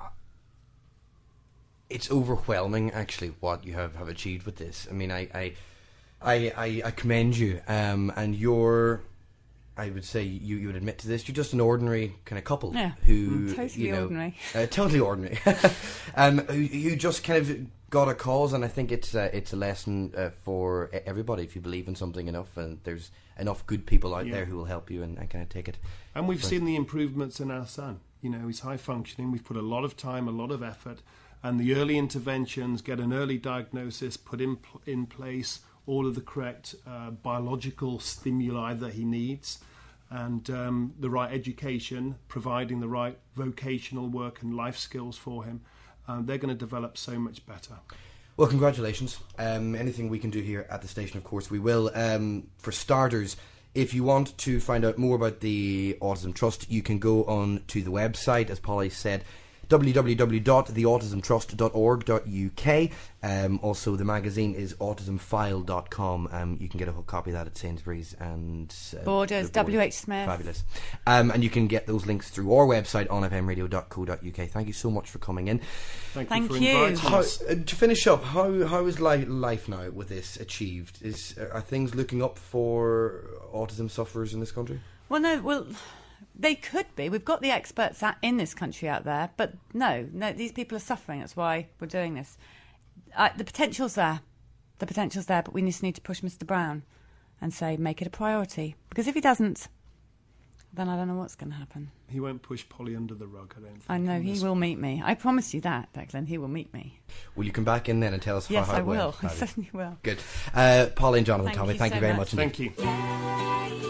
it's overwhelming, actually, what you have, have achieved with this. I mean, I, I, I, I, I commend you, um, and you're, I would say, you, you would admit to this, you're just an ordinary kind of couple Yeah. who, Mm, totally you know, ordinary. uh, totally ordinary, um, who, who just kind of got a cause, and I think it's uh, it's a lesson uh, for everybody. If you believe in something enough, and there's enough good people out Yeah. there who will help you and, and kind of take it. And we've Right. seen the improvements in our son. You know, he's high functioning. We've put a lot of time, a lot of effort, and the early interventions, get an early diagnosis, put in pl- in place all of the correct uh, biological stimuli that he needs, and um, the right education, providing the right vocational work and life skills for him. Um, they're going to develop so much better. Well, congratulations. Um, anything we can do here at the station, of course, we will. Um, for starters, if you want to find out more about the Autism Trust, you can go on to the website, as Polly said, w w w dot the autism trust dot org dot u k. Um, also, the magazine is autism file dot com. Um, you can get a whole copy of that at Sainsbury's and uh, Borders, the W H Smith. Fabulous. Um, and you can get those links through our website, on f m radio dot co dot u k. Thank you so much for coming in. Thank, Thank you for you. inviting How, us. uh, to finish up, how how is li- life now with this achieved? Is are things looking up for autism sufferers in this country? Well, no, well, they could be. We've got the experts out in this country out there, but no, no, these people are suffering. That's why we're doing this. Uh, the potential's there. The potential's there, but we just need to push Mister Brown and say, make it a priority. Because if he doesn't, then I don't know what's going to happen. He won't push Polly under the rug, I don't think. I know, on he this will meet me. I promise you that, Declan. He will meet me. Will you come back in then and tell us Yes, how, how I it will. went? I Fabulous. certainly will. Good. Uh, Polly and Jonathan, Thank Tommy, you thank so you very much. much indeed. Thank you.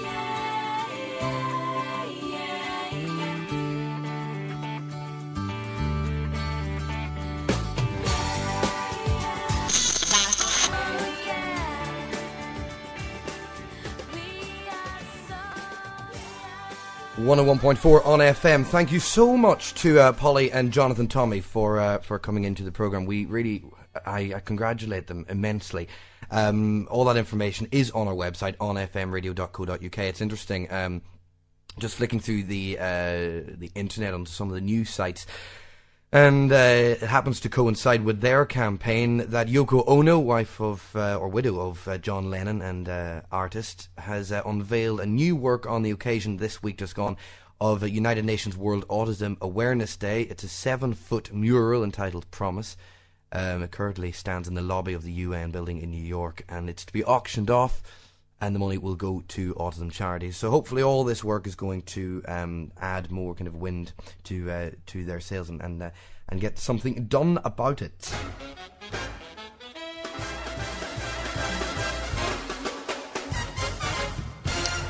one oh one point four on F M. Thank you so much to uh, Polly and Jonathan Tommy for uh, for coming into the programme. We really, I, I congratulate them immensely. Um, all that information is on our website, on f m radio dot co dot u k. It's interesting, um, just flicking through the uh, the internet onto some of the news sites. And uh, it happens to coincide with their campaign that Yoko Ono, wife of, uh, or widow of uh, John Lennon and uh, artist, has uh, unveiled a new work on the occasion this week just gone of a United Nations World Autism Awareness Day. It's a seven-foot mural entitled Promise. Um, it currently stands in the lobby of the U N building in New York, and it's to be auctioned off, and the money will go to autism charities. So hopefully all this work is going to um, add more kind of wind to uh, to their sales and and, uh, and get something done about it.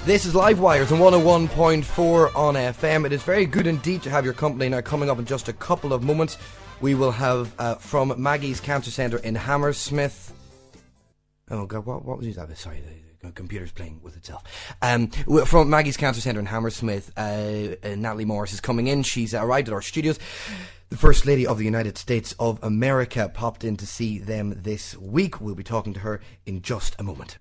This is Live Wires on one oh one point four on F M. It is very good indeed to have your company. Now, coming up in just a couple of moments, we will have uh, from Maggie's Cancer Centre in Hammersmith. Oh, God, what, what was that? Sorry, the, the computer's playing with itself. Um, from Maggie's Cancer Centre in Hammersmith, uh, uh, Natalie Morris is coming in. She's uh, arrived at our studios. The First Lady of the United States of America popped in to see them this week. We'll be talking to her in just a moment.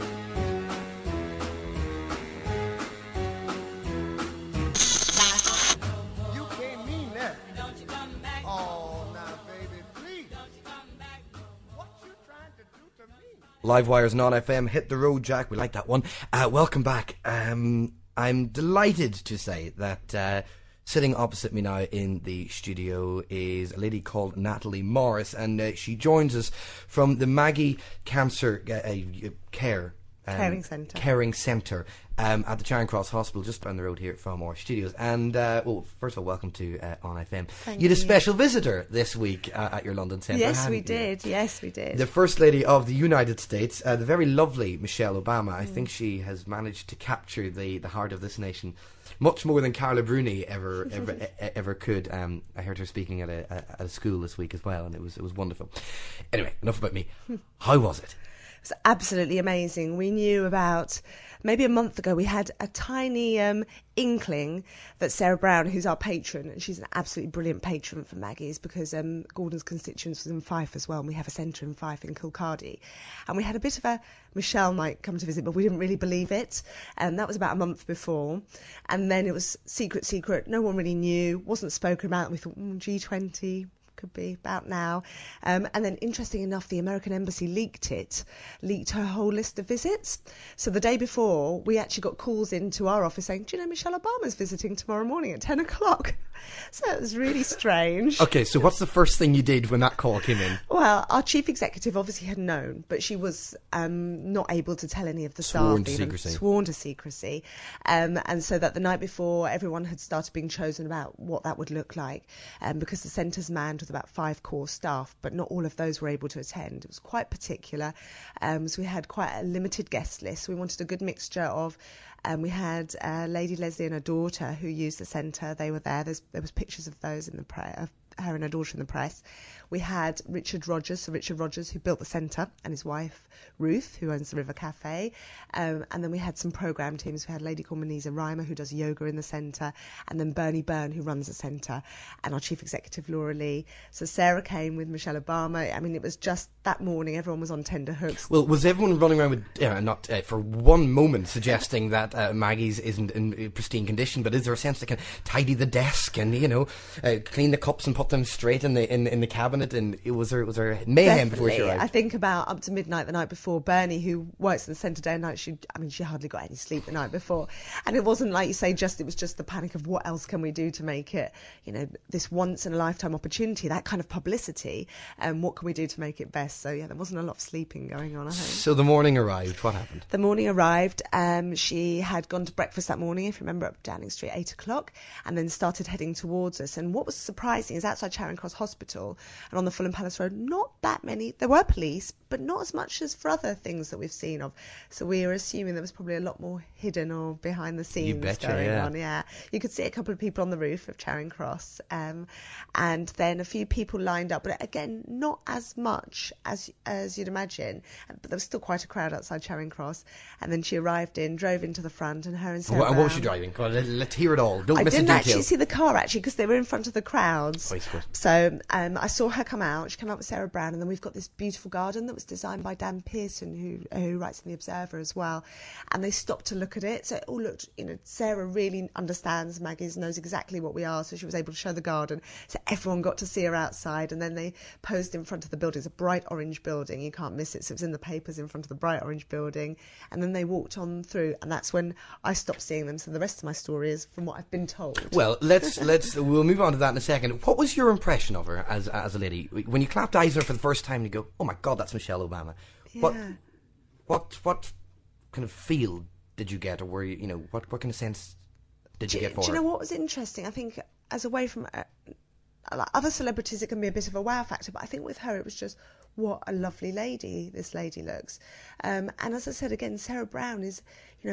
Live Wires and on F M, hit the road, Jack. We like that one. Uh, welcome back. Um, I'm delighted to say that uh, sitting opposite me now in the studio is a lady called Natalie Morris, and uh, she joins us from the Maggie Cancer uh, uh, Care um, Caring Centre. Caring Centre um, at the Charing Cross Hospital, just down the road here from our studios. And uh, well, first of all, welcome to uh, On F M. Thank you had a you. special visitor this week uh, at your London centre. Yes, we you? did. Yes, we did. The First Lady of the United States, uh, the very lovely Michelle Obama. I mm. think she has managed to capture the, the heart of this nation much more than Carla Bruni ever ever ever could. Um, I heard her speaking at a, at a school this week as well, and it was it was wonderful. Anyway, enough about me. How was it? It was absolutely amazing. We knew about maybe a month ago, we had a tiny um, inkling that Sarah Brown, who's our patron, and she's an absolutely brilliant patron for Maggie's, because um, Gordon's constituents was in Fife as well, and we have a centre in Fife in Kilcardy. And we had a bit of a, Michelle might come to visit, but we didn't really believe it. And that was about a month before. And then it was secret, secret. No one really knew, wasn't spoken about. We thought, mm, G twenty... could be about now. Um, and then, interesting enough, the American Embassy leaked it, leaked her whole list of visits. So the day before, we actually got calls into our office saying, do you know Michelle Obama's visiting tomorrow morning at ten o'clock? So it was really strange. Okay, so what's the first thing you did when that call came in? Well, our chief executive obviously had known, but she was um, not able to tell any of the staff. Sworn to secrecy. Sworn to secrecy. Um, and so that the night before, everyone had started being chosen about what that would look like, um, because the centre's manned with about five core staff, but not all of those were able to attend. It was quite particular. Um, so we had quite a limited guest list. We wanted a good mixture of Um, we had uh, Lady Leslie and her daughter who used the centre. They were there. There's, there was pictures of those in the pre- of her and her daughter in the press. We had Richard Rogers, so Richard Rogers, who built the centre, and his wife Ruth, who owns the River Cafe. Um, and then we had some programme teams. We had Lady called Manisa Reimer, who does yoga in the centre, and then Bernie Byrne, who runs the centre, and our chief executive, Laura Lee. So Sarah came with Michelle Obama. I mean, it was just that morning, everyone was on tender hooks. Well, was everyone running around with, uh, not uh, for one moment suggesting that uh, Maggie's isn't in pristine condition, but is there a sense they can tidy the desk and, you know, uh, clean the cups and put them straight in the in, in the cabinet? And it was there was there mayhem Definitely. before she arrived? I think about up to midnight the night before. Bernie, who works in the centre day and night, she I mean she hardly got any sleep the night before, and it wasn't like you say just it was just the panic of what else can we do to make it, you know, this once in a lifetime opportunity, that kind of publicity, and um, what can we do to make it best? So yeah, there wasn't a lot of sleeping going on at home. So the morning arrived. What happened? The morning arrived. Um, she had gone to breakfast that morning, if you remember, up Downing Street, eight o'clock, and then started heading towards us. And what was surprising is outside Charing Cross Hospital and on the Fulham Palace Road, not that many. There were police, but not as much as for other things that we've seen of. So we were assuming there was probably a lot more hidden or behind the scenes you betcha, going yeah. on. Yeah, you could see a couple of people on the roof of Charing Cross, um, and then a few people lined up, but again, not as much as as you'd imagine. But there was still quite a crowd outside Charing Cross. And then she arrived in, drove into the front, and her and Sarah. What, and what was Brown, she driving? Go on, let, let's hear it all. Don't I miss a didn't detail. actually see the car actually because they were in front of the crowds. Oh, it's good. So um, I saw her come out. She came out with Sarah Brown, and then we've got this beautiful garden that was designed by Dan Pearson, who who writes in the Observer as well. And they stopped to look at it. So it all looked, you know, Sarah really understands Maggie's, knows exactly what we are, so she was able to show the garden. So everyone got to see her outside, and then they posed in front of the building. It's a bright orange building. You can't miss it. So it was in the papers in front of the bright orange building. And then they walked on through, and that's when I stopped seeing them. So the rest of my story is from what I've been told. Well, let's let's we'll move on to that in a second. What was your impression of her as as a lady when you clapped eyes on her for the first time? And you go, "Oh my God, that's Michelle Obama." Yeah. What what what kind of feel did you get, or were you, you know, what what kind of sense did you do, get for do her? you know what was interesting? I think as away from uh, like other celebrities, it can be a bit of a wow factor, but I think with her it was just, what a lovely lady this lady looks. Um, and as I said again, Sarah Brown is, you know,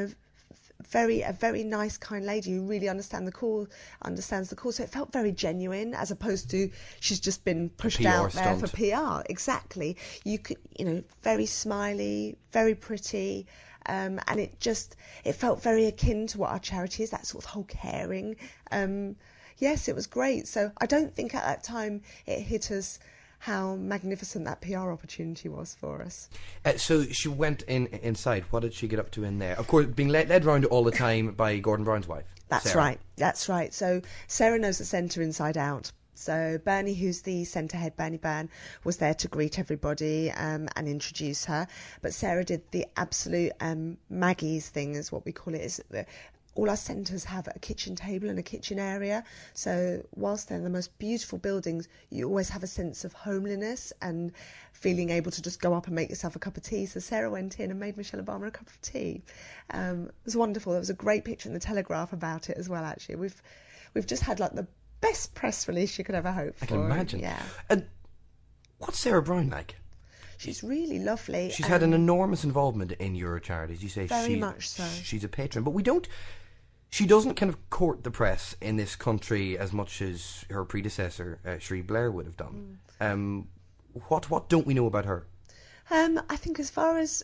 very a very nice, kind lady who really understand the call, understands the call. So it felt very genuine, as opposed to she's just been pushed out there for P R. Exactly. You could, you know, very smiley, very pretty, um, and it just it felt very akin to what our charity is. That sort of whole caring. Um, yes, it was great. So I don't think at that time it hit us how magnificent that P R opportunity was for us. Uh, so she went in inside. What did she get up to in there? Of course, being led, led around all the time by Gordon Brown's wife. That's Sarah. right. That's right. So Sarah knows the centre inside out. So Bernie, who's the centre head, Bernie Byrne, was there to greet everybody um, and introduce her. But Sarah did the absolute um, Maggie's thing, is what we call it. Is the, all our centres have a kitchen table and a kitchen area. So whilst they're the most beautiful buildings, you always have a sense of homeliness and feeling able to just go up and make yourself a cup of tea. So Sarah went in and made Michelle Obama a cup of tea. Um, it was wonderful. There was a great picture in the Telegraph about it as well, actually. We've we've just had like the best press release you could ever hope for. I can imagine. Yeah. And what's Sarah Brown like? She's really lovely. She's um, had an enormous involvement in your charities. You say very she, much so. She's a patron, but we don't. She doesn't kind of court the press in this country as much as her predecessor, uh, Cherie Blair, would have done. Mm. Um, what what don't we know about her? Um, I think as far as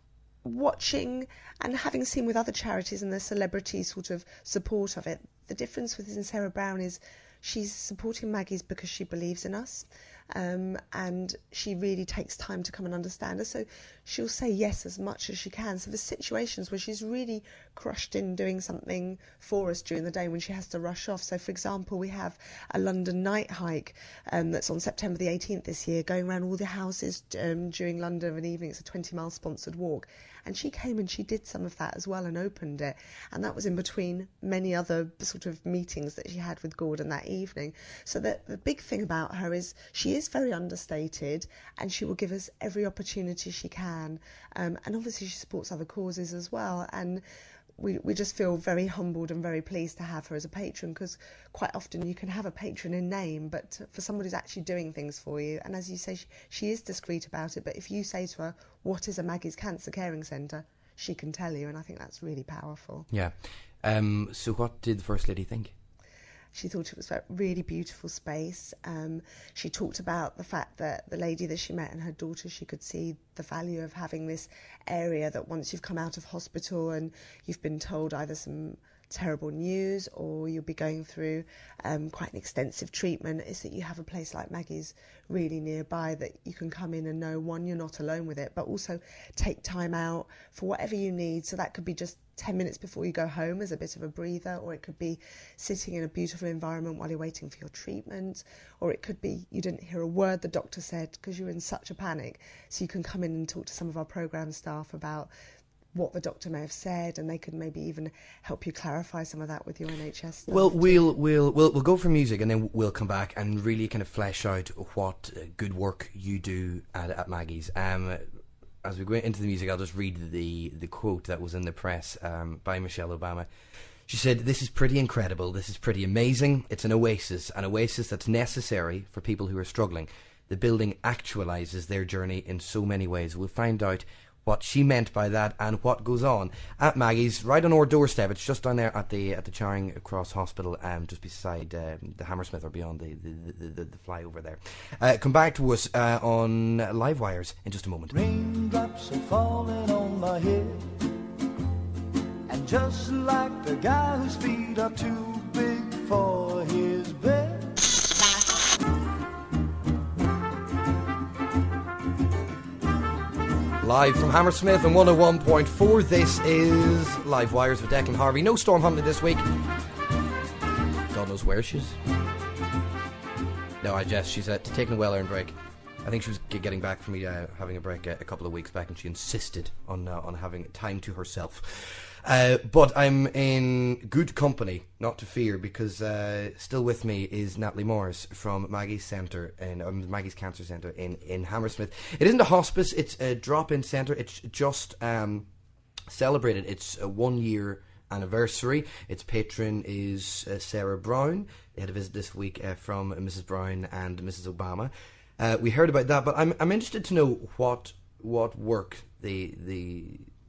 watching and having seen with other charities and the celebrity sort of support of it, the difference with Sarah Brown is she's supporting Maggie's because she believes in us. Um, and she really takes time to come and understand us. So she'll say yes as much as she can. So there's situations where she's really crushed in doing something for us during the day when she has to rush off. So, for example, we have a London night hike um, that's on September the eighteenth this year, going around all the houses um, during London of an evening. It's a twenty mile sponsored walk. And she came and she did some of that as well and opened it. And that was in between many other sort of meetings that she had with Gordon that evening. So the, the big thing about her is she is very understated and she will give us every opportunity she can. Um, and obviously she supports other causes as well. And we we just feel very humbled and very pleased to have her as a patron, because quite often you can have a patron in name, but for somebody who's actually doing things for you, and as you say, she, she is discreet about it, but if you say to her, what is a Maggie's Cancer Caring Centre, she can tell you, and I think that's really powerful. Yeah. Um, so what did the First Lady think? She thought it was a really beautiful space. Um, she talked about the fact that the lady that she met and her daughter, she could see the value of having this area that once you've come out of hospital and you've been told either some terrible news or you'll be going through um, quite an extensive treatment, is that you have a place like Maggie's really nearby that you can come in and know, one, you're not alone with it, but also take time out for whatever you need. So that could be just ten minutes before you go home as a bit of a breather, or it could be sitting in a beautiful environment while you're waiting for your treatment, or it could be you didn't hear a word the doctor said because you're in such a panic, so you can come in and talk to some of our programme staff about what the doctor may have said, and they could maybe even help you clarify some of that with your N H S stuff. Well, we'll we'll we'll we'll go for music, and then we'll come back and really kind of flesh out what uh, good work you do at, at Maggie's. Um, as we go into the music, I'll just read the the quote that was in the press um, by Michelle Obama. She said, "This is pretty incredible. This is pretty amazing. It's an oasis, an oasis that's necessary for people who are struggling. The building actualises their journey in so many ways." We'll find out what she meant by that and what goes on at Maggie's, right on our doorstep. It's just down there at the at the Charing Cross Hospital, um, just beside um, the Hammersmith, or beyond the the, the, the flyover there. Uh, come back to us uh, on Live Wires in just a moment. Raindrops are falling on my head, and just like the guy whose feet are too big for his bed. Live from Hammersmith on one oh one point four, this is Live Wires with Declan Harvey. No Storm Huntley this week. God knows where she is. No, I jest. She's uh, taking a well-earned break. I think she was g- getting back from me uh, having a break uh, a couple of weeks back, and she insisted on uh, on having time to herself. Uh, but I'm in good company, not to fear, because uh, still with me is Natalie Morris from Maggie's Centre, in um, Maggie's Cancer Centre in, in Hammersmith. It isn't a hospice; it's a drop-in centre. It's just um, celebrated its uh, one-year anniversary. Its patron is uh, Sarah Brown. They had a visit this week uh, from Missus Brown and Missus Obama. Uh, we heard about that, but I'm I'm interested to know what what work the the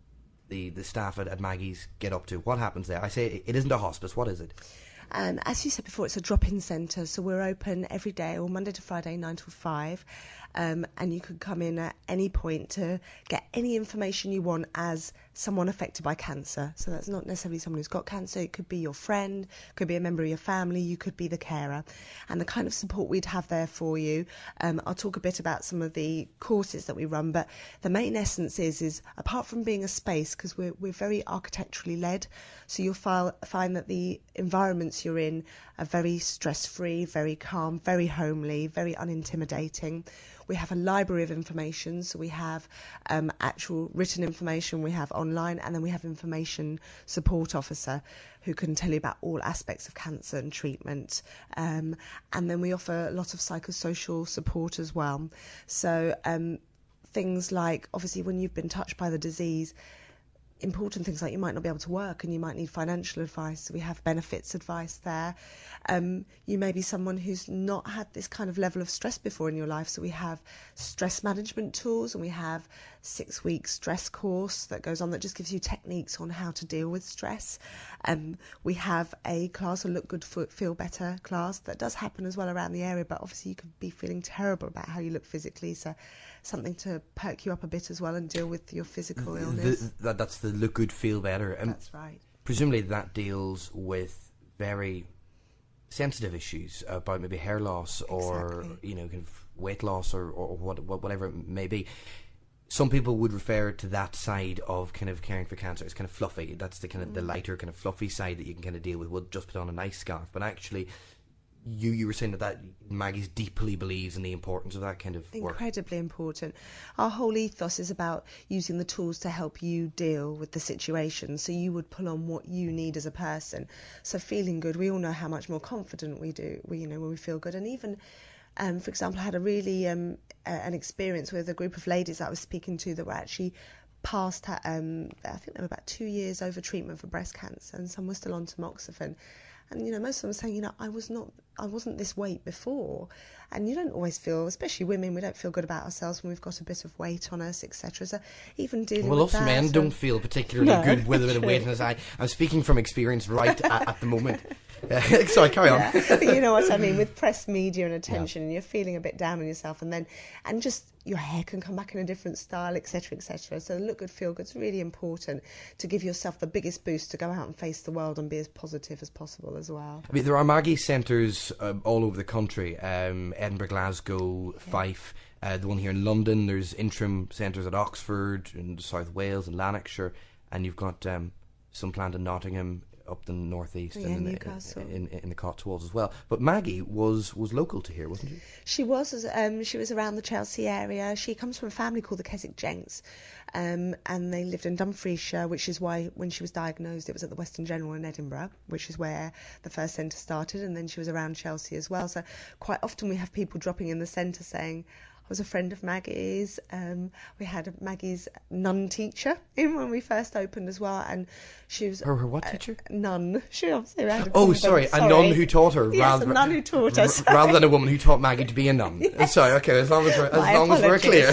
the, the staff at, at Maggie's get up to? What happens there? I say it, it isn't a hospice. What is it? Um, as you said before, it's a drop-in centre, so we're open every day, or Monday to Friday, nine till five, um, and you can come in at any point to get any information you want as someone affected by cancer. So that's not necessarily someone who's got cancer. It could be your friend, could be a member of your family, you could be the carer, and the kind of support we'd have there for you. Um, I'll talk a bit about some of the courses that we run, but the main essence is, is apart from being a space, because we're, we're very architecturally led, so you'll fi- find that the environments you're in are very stress-free, very calm, very homely, very unintimidating. We have a library of information, so we have um, actual written information, we have online, and then we have information support officer who can tell you about all aspects of cancer and treatment. Um, and then we offer a lot of psychosocial support as well. So um, things like, obviously, when you've been touched by the disease, important things like you might not be able to work and you might need financial advice. So we have benefits advice there. Um, you may be someone who's not had this kind of level of stress before in your life. So we have stress management tools, and we have six week stress course that goes on that just gives you techniques on how to deal with stress. Um, we have a class, a Look Good, Feel Better class that does happen as well around the area, but obviously you could be feeling terrible about how you look physically. So something to perk you up a bit as well and deal with your physical illness. The, that, that's the Look Good, Feel Better. Um, that's right. Presumably that deals with very sensitive issues about maybe hair loss or exactly. you know kind of weight loss or, or what, whatever it may be. Some people would refer to that side of kind of caring for cancer as kind of fluffy. That's the kind of mm. the lighter kind of fluffy side that you can kind of deal with. We'll just put on a nice scarf, but actually You you were saying that, that Maggie's deeply believes in the importance of that kind of work. Incredibly important. Our whole ethos is about using the tools to help you deal with the situation, so you would pull on what you need as a person. So feeling good, we all know how much more confident we do, we, you know, when we feel good. And even, um, for example, I had a really um, uh, an experience with a group of ladies that I was speaking to that were actually past, um, I think they were about two years over treatment for breast cancer, and some were still on tamoxifen. And, you know, most of them were saying, you know, I was not, I wasn't this weight before. And you don't always feel, especially women, we don't feel good about ourselves when we've got a bit of weight on us, et cetera. So even dealing well, with that... Well, us men so don't feel particularly no, good with a bit of weight on us. I, I'm speaking from experience right at, at the moment. Uh, sorry, carry on. Yeah. But you know what I mean, with press media and attention, yeah. and you're feeling a bit down on yourself, and then, and just your hair can come back in a different style, et cetera, et cetera. So Look Good, Feel Good's really important to give yourself the biggest boost to go out and face the world and be as positive as possible as well. I mean, there are Maggie centres uh, all over the country, um, Edinburgh, Glasgow, yeah. Fife, uh, the one here in London. There's interim centres at Oxford, in South Wales and Lanarkshire, and you've got um, some planned in Nottingham, up the northeast, yeah, and in, Newcastle. In, in, in the Cotswolds as well. But Maggie was, was local to here, wasn't she? She was. Um, she was around the Chelsea area. She comes from a family called the Keswick Jenks, um, and they lived in Dumfriesshire, which is why when she was diagnosed, it was at the Western General in Edinburgh, which is where the first centre started, and then she was around Chelsea as well. So quite often we have people dropping in the centre saying, I was a friend of Maggie's. Um, we had a Maggie's nun teacher in when we first opened as well, and she was her, her what teacher? Uh, nun. She obviously had a oh, sorry, sorry, a nun who taught her. Yes, rather, a nun who taught us, r- rather than a woman who taught Maggie to be a nun. Yes. Sorry, okay, as long as we're, as My long as we're clear.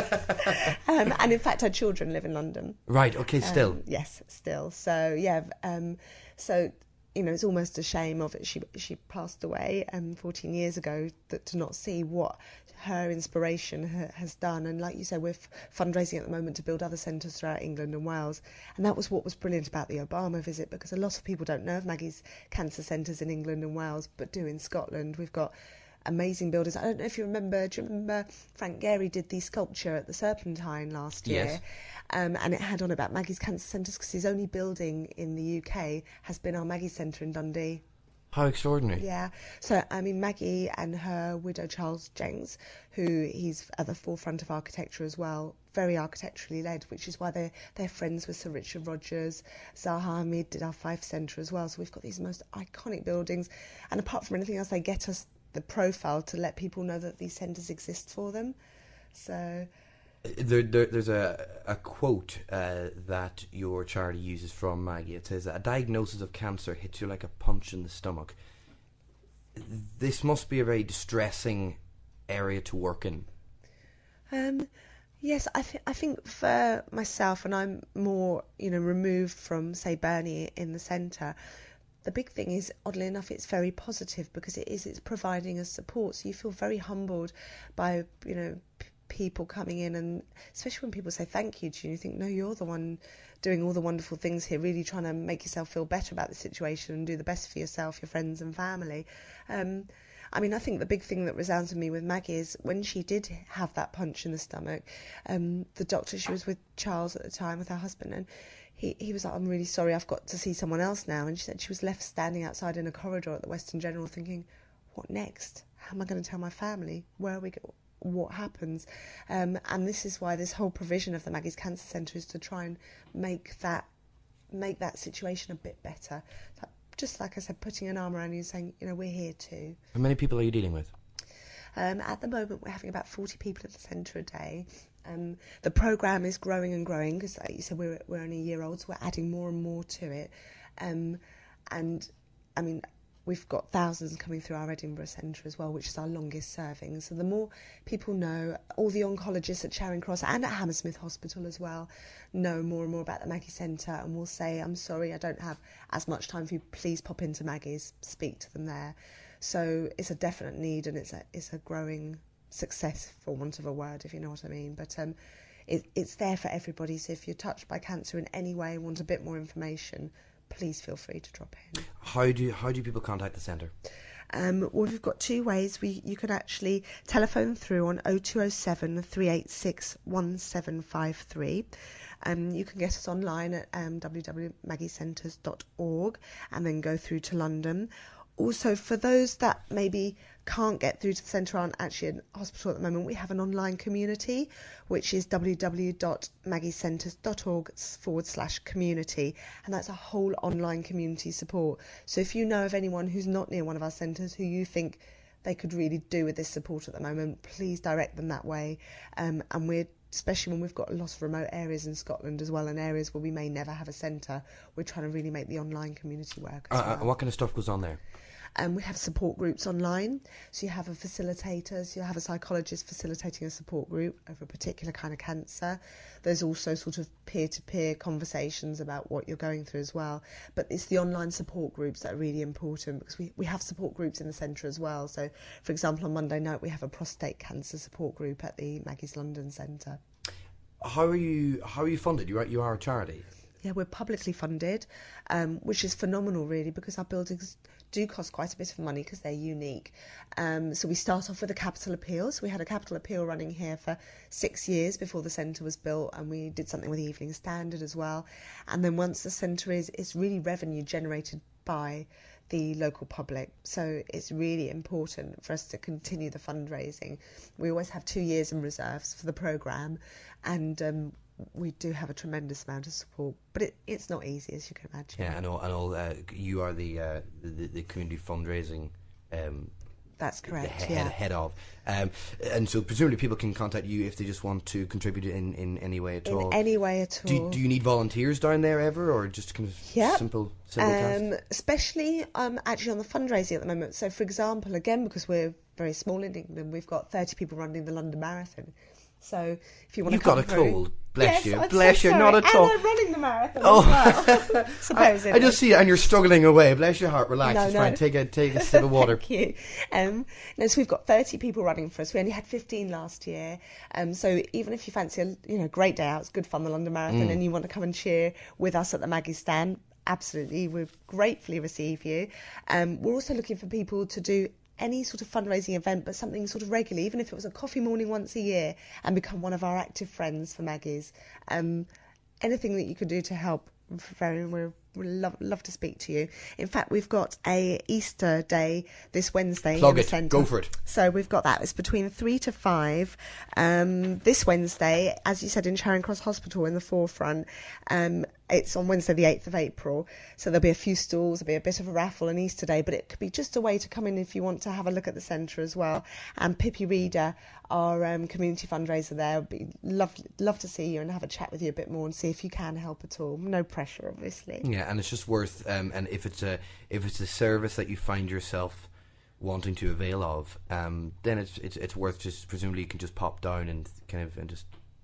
um, and in fact, her children live in London. Right. Okay. Still. Um, yes. Still. So yeah. Um, so. You know, it's almost a shame of it. She she passed away um, fourteen years ago, that to not see what her inspiration ha- has done. And like you said, we're f- fundraising at the moment to build other centres throughout England and Wales. And that was what was brilliant about the Obama visit, because a lot of people don't know of Maggie's cancer centres in England and Wales, but do in Scotland. We've got amazing builders. I don't know if you remember, do you remember Frank Gehry did the sculpture at the Serpentine last year? Yes. Um, and it had on about Maggie's cancer centres, because his only building in the U K has been our Maggie Centre in Dundee. How extraordinary. Yeah. So, I mean, Maggie and her widow, Charles Jenks, who he's at the forefront of architecture as well, very architecturally led, which is why they're, they're friends with Sir Richard Rogers. Zaha Hamid did our Fife Centre as well. So we've got these most iconic buildings. And apart from anything else, they get us the profile to let people know that these centres exist for them. So... There, there, there's a, a quote uh, that your charity uses from Maggie. It says, a diagnosis of cancer hits you like a punch in the stomach. This must be a very distressing area to work in. Um, Yes, I, th- I think for myself, and I'm more, you know, removed from, say, Bernie in the centre, the big thing is, oddly enough, it's very positive because it is, it's providing us support. So you feel very humbled by, you know, p- people coming in, and especially when people say thank you to you, you think, no, you're the one doing all the wonderful things here, really trying to make yourself feel better about the situation and do the best for yourself, your friends and family. Um, I mean, I think the big thing that resounds with me with Maggie is when she did have that punch in the stomach, um, the doctor, she was with Charles at the time, with her husband, and he, he was like, I'm really sorry, I've got to see someone else now. And she said she was left standing outside in a corridor at the Western General thinking, what next? How am I going to tell my family? Where are we going? What happens? Um, and this is why this whole provision of the Maggie's Cancer Centre is to try and make that make that situation a bit better. Just like I said, putting an arm around you and saying, you know, we're here too. How many people are you dealing with? Um, at the moment, we're having about forty people at the centre a day. Um, the programme is growing and growing because, like you said, we're we're only a year old, so we're adding more and more to it. Um, and, I mean, we've got thousands coming through our Edinburgh Centre as well, which is our longest serving. So the more people know, all the oncologists at Charing Cross and at Hammersmith Hospital as well know more and more about the Maggie Centre, and will say, I'm sorry, I don't have as much time for you, please pop into Maggie's, speak to them there. So it's a definite need, and it's a it's a growing success, for want of a word, if you know what I mean. But um, it, it's there for everybody, so if you're touched by cancer in any way and want a bit more information, please feel free to drop in. How do how do people contact the centre? Um, well, we've got two ways. We You can actually telephone through on oh two oh seven, three eight six, one seven five three. Um, you can get us online at um, w w w dot maggie centres dot org and then go through to London. Also, for those that maybe can't get through to the centre, aren't actually in hospital at the moment, we have an online community, which is w w w dot maggie centres dot org forward slash community. And that's a whole online community support. So if you know of anyone who's not near one of our centres who you think they could really do with this support at the moment, please direct them that way. Um, and we're especially when we've got a lot of remote areas in Scotland as well, and areas where we may never have a centre, we're trying to really make the online community work as Uh, well. uh, what kind of stuff goes on there? Um, we have support groups online. So you have a facilitator, so you have a psychologist facilitating a support group over a particular kind of cancer. There's also sort of peer-to-peer conversations about what you're going through as well. But it's the online support groups that are really important, because we, we have support groups in the centre as well. So, for example, on Monday night we have a prostate cancer support group at the Maggie's London Centre. How are you how are you funded? You are, you are a charity. Yeah, we're publicly funded, um, which is phenomenal, really, because our buildings do cost quite a bit of money because they're unique. Um, so we start off with a capital appeal. So we had a capital appeal running here for six years before the centre was built, and we did something with the Evening Standard as well. And then once the centre is, it's really revenue generated by the local public. So it's really important for us to continue the fundraising. We always have two years in reserves for the programme, and um, we do have a tremendous amount of support, but it, it's not easy, as you can imagine. Yeah, I know. I know. Uh, you are the, uh, the the community fundraising. Um, That's correct. The he- yeah. head, head of, um, and so presumably people can contact you if they just want to contribute in, in any way at in all. any way at all. Do, do you need volunteers down there ever, or just kind of Yep. simple simple Um, tasks? especially um, actually on the fundraising at the moment. So, for example, again, because we're very small in England, we've got thirty people running the London Marathon. So, if you want You've to come got a through, cold. Bless yes, you. I'm Bless so you. sorry. Not at all. And I'm running the marathon Oh. as well. Supposedly. I just see it, and you're struggling away. Bless your heart. Relax. No, It's no. fine. Take a take a sip of water. Thank you. Um, no, so we've got thirty people running for us. We only had fifteen last year. Um, so even if you fancy a you know great day out, it's good fun, the London Marathon, Mm. and you want to come and cheer with us at the Maggie stand, absolutely, we'll gratefully receive you. Um, we're also looking for people to do any sort of fundraising event, but something sort of regular, even if it was a coffee morning once a year, and become one of our active friends for Maggie's. Um, anything that you could do to help, very, we're We'd love, love to speak to you. In fact, we've got a Easter day this Wednesday. Plug in the it. centre. Go for it. So we've got that. It's between three to five um, this Wednesday, as you said, in Charing Cross Hospital in the forefront. Um, it's on Wednesday the eighth of April. So there'll be a few stalls, there'll be a bit of a raffle on Easter Day, but it could be just a way to come in if you want to have a look at the centre as well. And Pippi Reader, our um, community fundraiser there, would be love, love to see you and have a chat with you a bit more and see if you can help at all. No pressure, obviously. Yeah, and it's just worth, um, and if it's a if it's a service that you find yourself wanting to avail of, um, then it's it's it's worth just presumably you can just pop down and kind of and just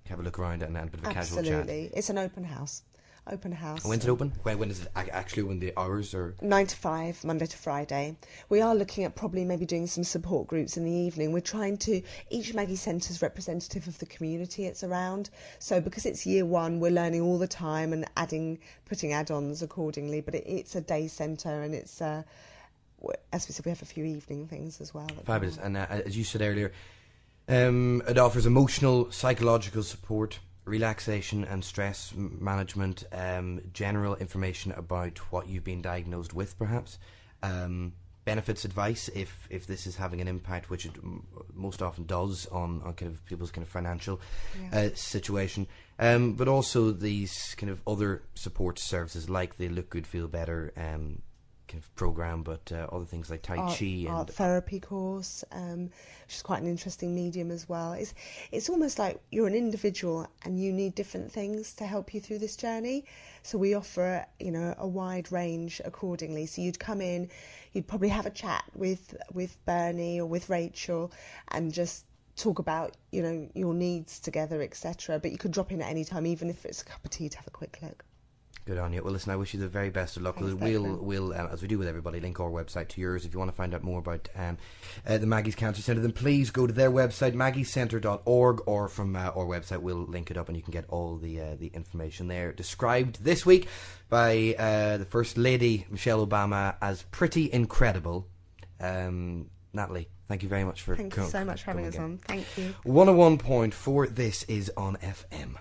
have a look around and, and a bit of a casual chat. Absolutely. It's an open house. Open house. And when's it open? When, when is it ac- actually open? The hours or Nine to five, Monday to Friday. We are looking at probably maybe doing some support groups in the evening. We're trying to, each Maggie Centre is representative of the community it's around. So because it's year one, we're learning all the time and adding, putting add-ons accordingly. But it, it's a day centre, and it's, uh, as we said, we have a few evening things as well. fabulous. And uh, as you said earlier, um, it offers emotional, psychological support, relaxation and stress m- management, um, general information about what you've been diagnosed with, perhaps, um, benefits advice if, if this is having an impact, which it m- most often does on, on kind of people's kind of financial Yeah. uh, situation, um, but also these kind of other support services like the Look Good Feel Better um, kind of program, but uh, other things like Tai art, Chi and art therapy course, um, which is quite an interesting medium as well. It's it's almost like you're an individual and you need different things to help you through this journey. So we offer, you know, a wide range accordingly. So you'd come in, you'd probably have a chat with with Bernie or with Rachel, and just talk about, you know, your needs together, et cetera. But you could drop in at any time, even if it's a cup of tea, to have a quick look. Good on you. Well, listen, I wish you the very best of luck. Thanks, we'll, Declan. we'll um, as we do with everybody, link our website to yours. If you want to find out more about um, uh, the Maggie's Cancer Centre, then please go to their website, maggie centre dot org, or from uh, our website, we'll link it up and you can get all the uh, the information there. Described this week by uh, the First Lady, Michelle Obama, as pretty incredible. Um, Natalie, thank you very much for Thank co- you so much for having coming us in. on. Thank you. one oh one point four, this is on F M.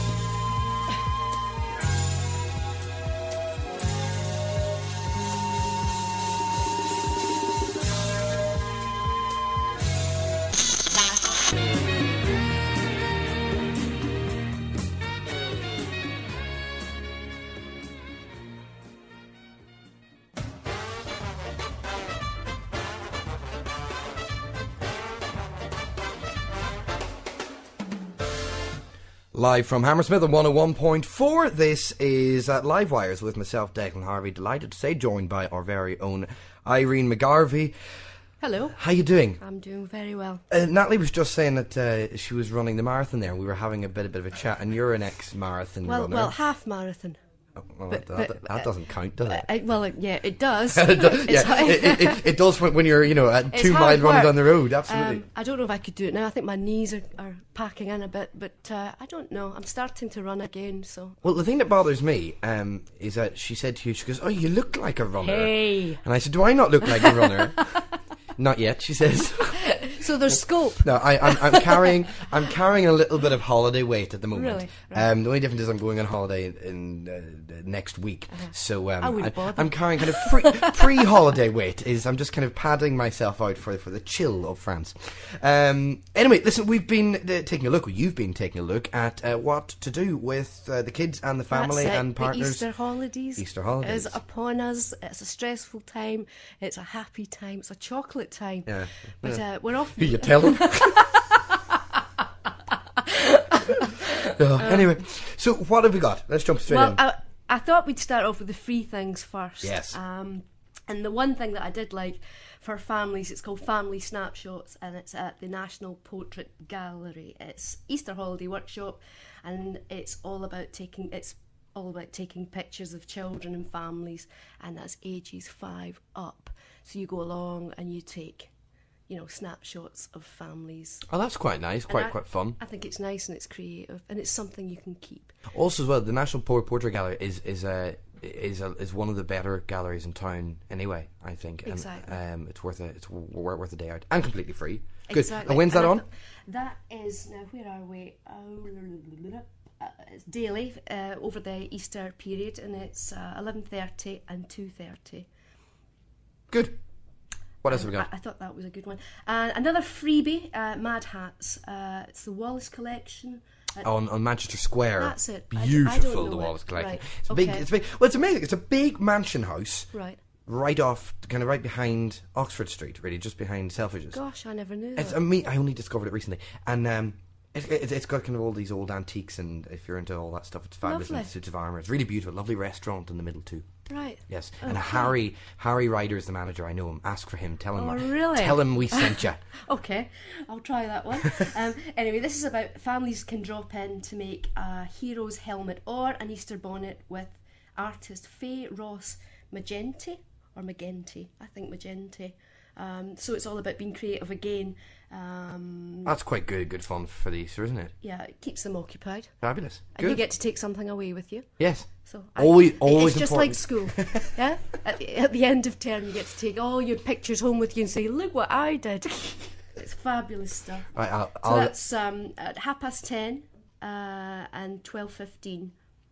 Live from Hammersmith at one oh one point four, this is uh, Live Wires with myself, Declan Harvey. Delighted to say, joined by our very own Irene McGarvey. Hello. How you doing? I'm doing very well. Uh, Natalie was just saying that uh, she was running the marathon there. We were having a bit, a bit of a chat, and you're an ex-marathon Well, runner. well, half marathon. Oh, well, but- that, but- that doesn't count, does it? Uh, I- well, uh, yeah, it does. It does- It's yeah, hard- it, it, it, it does when when you're, you know, at It's two mile hard running work. down the road. Absolutely. Um, I don't know if I could do it now. I think my knees are, are packing in a bit, but uh, I don't know. I'm starting to run again, so. Well, the thing that bothers me um, is that she said to you, she goes, "Oh, you look like a runner." Hey. And I said, "Do I not look like a runner?" Not yet, she says. So there's scope. No, I, I'm, I'm carrying, I'm carrying a little bit of holiday weight at the moment. Really? Right. Um, the only difference is I'm going on holiday in uh, next week, so um, I wouldn't I, bother. I'm carrying kind of pre, pre-holiday weight. Is I'm just kind of padding myself out for for the chill of France. Um, anyway, listen, we've been uh, taking a look. Well, you've been taking a look at uh, what to do with uh, the kids and the family That's it. and partners. The Easter holidays. Easter holidays. is upon us. It's a stressful time. It's a happy time. It's a chocolate time. Yeah. But uh, we're off. Who you tell them? Oh, anyway, so what have we got? Let's jump straight Well, in. I, I thought we'd start off with the free things first. Yes. Um, and the one thing that I did like for families, it's called Family Snapshots, and it's at the National Portrait Gallery. It's Easter holiday workshop, and it's all about taking it's all about taking pictures of children and families, and that's ages five up. So you go along and you take, you know, snapshots of families. Oh, that's quite nice, And quite I- quite fun. I think it's nice and it's creative, and it's something you can keep. Also, as well, the National Por- Portrait Gallery is is a is a, is one of the better galleries in town. Anyway, I think. And, Exactly. um, it's worth a it's w- w- worth a day out and completely free. Good. Exactly. And when's that And I on? th- That is now. Where are we? Oh, uh, it's daily uh, over the Easter period, and it's uh, eleven thirty and two thirty. Good. What else have we I, got? I thought that was a good one. And another freebie, uh, Mad Hats. Uh, it's the Wallace collection. at- on on Manchester Square. That's it. I d- I Beautiful, don't know the it. Wallace Collection. Right, It's big. okay. It's big. Well, it's amazing. It's a big mansion house, Right. right off, kind of right behind Oxford Street, really, just behind Selfridges. Gosh, I never knew It's, that. I mean, I only discovered it recently, and um, It, it, it's got kind of all these old antiques, and if you're into all that stuff, it's fabulous. Lovely. And suits of armour. It's really beautiful. Lovely restaurant in the middle too. Right. Yes, Okay. and Harry Harry Ryder is the manager. I know him. Ask for him. Tell him. Oh, really? Tell him we sent you. Okay, I'll try that one. um, anyway, this is about families can drop in to make a hero's helmet or an Easter bonnet with artist Faye Ross Magenti, or Magenti, I think Magenti. Um, so it's all about being creative again. Um, That's quite good. Good fun for the Easter, isn't it? yeah, it keeps them occupied. Fabulous. And Good. you get to take something away with you. Yes. So Always- I, always it's just important. like school. Yeah, at, the- at the end of term, you get to take all your pictures home with you and say, "Look what I did." It's fabulous stuff. Right, I'll, So I'll, that's um, at half past ten uh, and twelve fifteen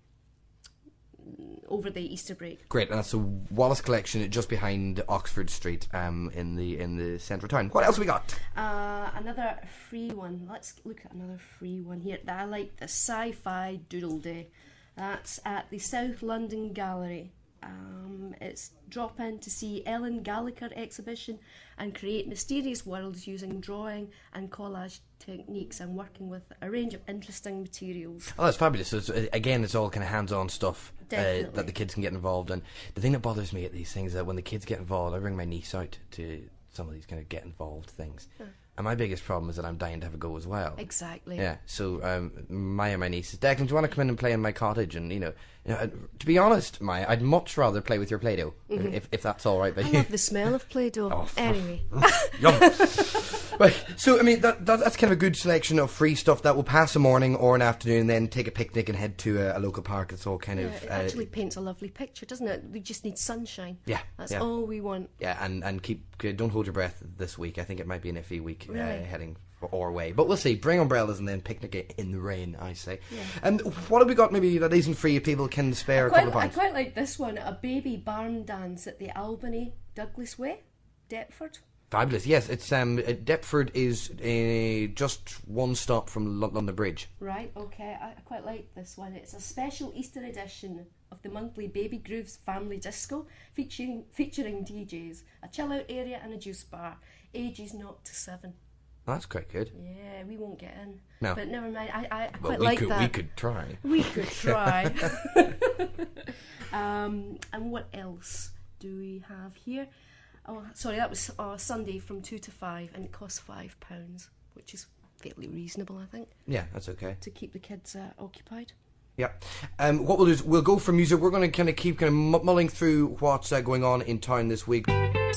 over the Easter break. great. And that's the Wallace Collection just behind Oxford Street, um, in the in the centre of town. What else we got? Uh, another free one. Let's look at another free one here. I like the Sci-Fi Doodle Day. That's at the South London Gallery. Um, it's drop in to see Ellen Gallagher exhibition and create mysterious worlds using drawing and collage techniques and working with a range of interesting materials. Oh, that's fabulous. So it's, uh, again, it's all kind of hands-on stuff uh, Definitely. that the kids can get involved in. The thing that bothers me at these things is that when the kids get involved, I bring my niece out to some of these kind of get involved things. And my biggest problem is that I'm dying to have a go as well. Exactly. Yeah, so um, Maya and my niece says, Declan, do you want to come in and play in my cottage? And, you know, you know, uh, to be honest, Maya, I'd much rather play with your Play-Doh, if, if that's all right by I you. love the smell of Play-Doh. Oh, anyway. Yum. Right, so I mean that, that that's kind of a good selection of free stuff that will pass a morning or an afternoon, and then take a picnic and head to a, a local park. It's all kind Yeah, of it uh, actually paints a lovely picture, doesn't it? We just need sunshine. yeah, That's yeah. all we want. Yeah, and and keep uh, don't hold your breath this week. I think it might be an iffy week Really? uh, heading for our way, but we'll see. Bring umbrellas and then picnic in the rain, I say. And what have we got? Maybe that isn't free. If people can spare a Quite, couple of I pounds. quite like this one, a baby barn dance at the Albany Douglas Way, Deptford. Fabulous. Yes, it's um uh, Deptford is uh, just one stop from Lo- London Bridge. Right, okay, I, I quite like this one. It's a special Easter edition of the monthly Baby Grooves Family Disco, featuring featuring D Js, a chill out area and a juice bar, ages naught to seven. That's quite good. Yeah, we won't get in. No. But never mind, I, I, I Well, quite we like could that. we could try. We could try. um, and what else do we have here? Oh, sorry, that was uh, Sunday from two to five, and it costs five pounds, which is fairly reasonable, I think, Yeah, that's okay. to keep the kids uh, occupied. Yeah. Um, what we'll do is we'll go from music. We're going to kind of keep kind of m- mulling through what's uh, going on in town this week.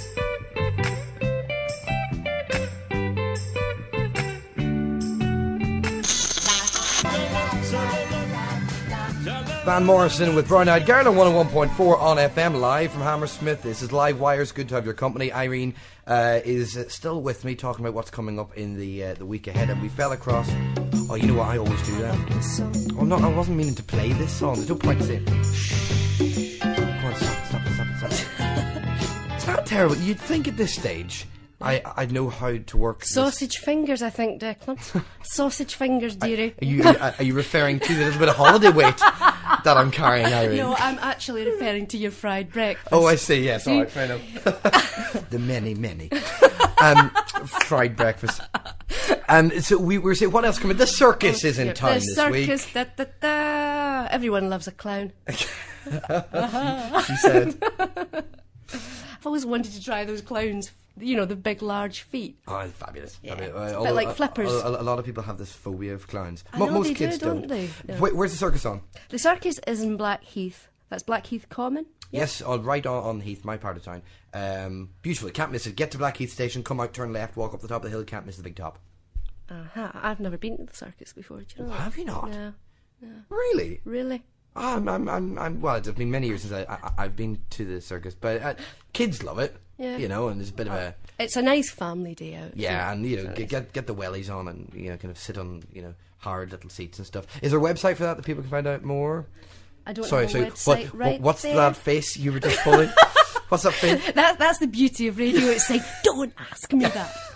Van Morrison with Brown Eyed Girl on one oh one point four on F M, live from Hammersmith. This is Live Wires. Good to have your company. Irene uh, is uh, still with me, talking about what's coming up in the uh, the week ahead. And we fell across. Oh, you know what? I always do that. Oh no, I wasn't meaning to play this song. There's no point saying. Shh. Come on, stop, stop, stop, stop. It's not terrible. You'd think at this stage I I'd know how to work. this. Sausage fingers, I think, Declan. Sausage fingers, dearie. Are you are, are you referring to the little bit of holiday weight that I'm carrying, Irene? No, I'm actually referring to your fried breakfast. Oh, I see. Yes, all right, fair enough. The many, many um, fried breakfast. Um, so we were saying, what else coming? The circus is in town the this circus, week. da, da, da. Everyone loves a clown. She said. I've always wanted to try those clowns. You know, the big, large feet. Oh, it's fabulous. Yeah, I mean, it's a uh, bit all- like uh, flippers. A, a, a lot of people have this phobia of clowns. I Mo- know Most they kids do, don't they? Yeah. Wait, where's the circus on? The circus is in Blackheath. That's Blackheath Common. Yes, on, right on, on Heath, my part of town. Um, beautiful. Can't miss it. Get to Blackheath Station, come out, turn left, walk up the top of the hill. Can't miss the big top. Uh-huh. I've never been to the circus before. Do you know that? Have you not? Yeah. Really? Really? Oh, I'm, I'm, I'm, I'm, well, it's been many years since I, I, I've been to the circus, but uh, kids love it. Yeah. You know, and there's a bit of a It's a nice family day out. yeah, and you know, get, get get the wellies on, and you know, kind of sit on you know hard little seats and stuff. Is there a website for that that people can find out more? I don't Sorry, have a so website what, right what's there. that face you were just pulling? What's that face? That, that's the beauty of radio. It's like, don't ask me that.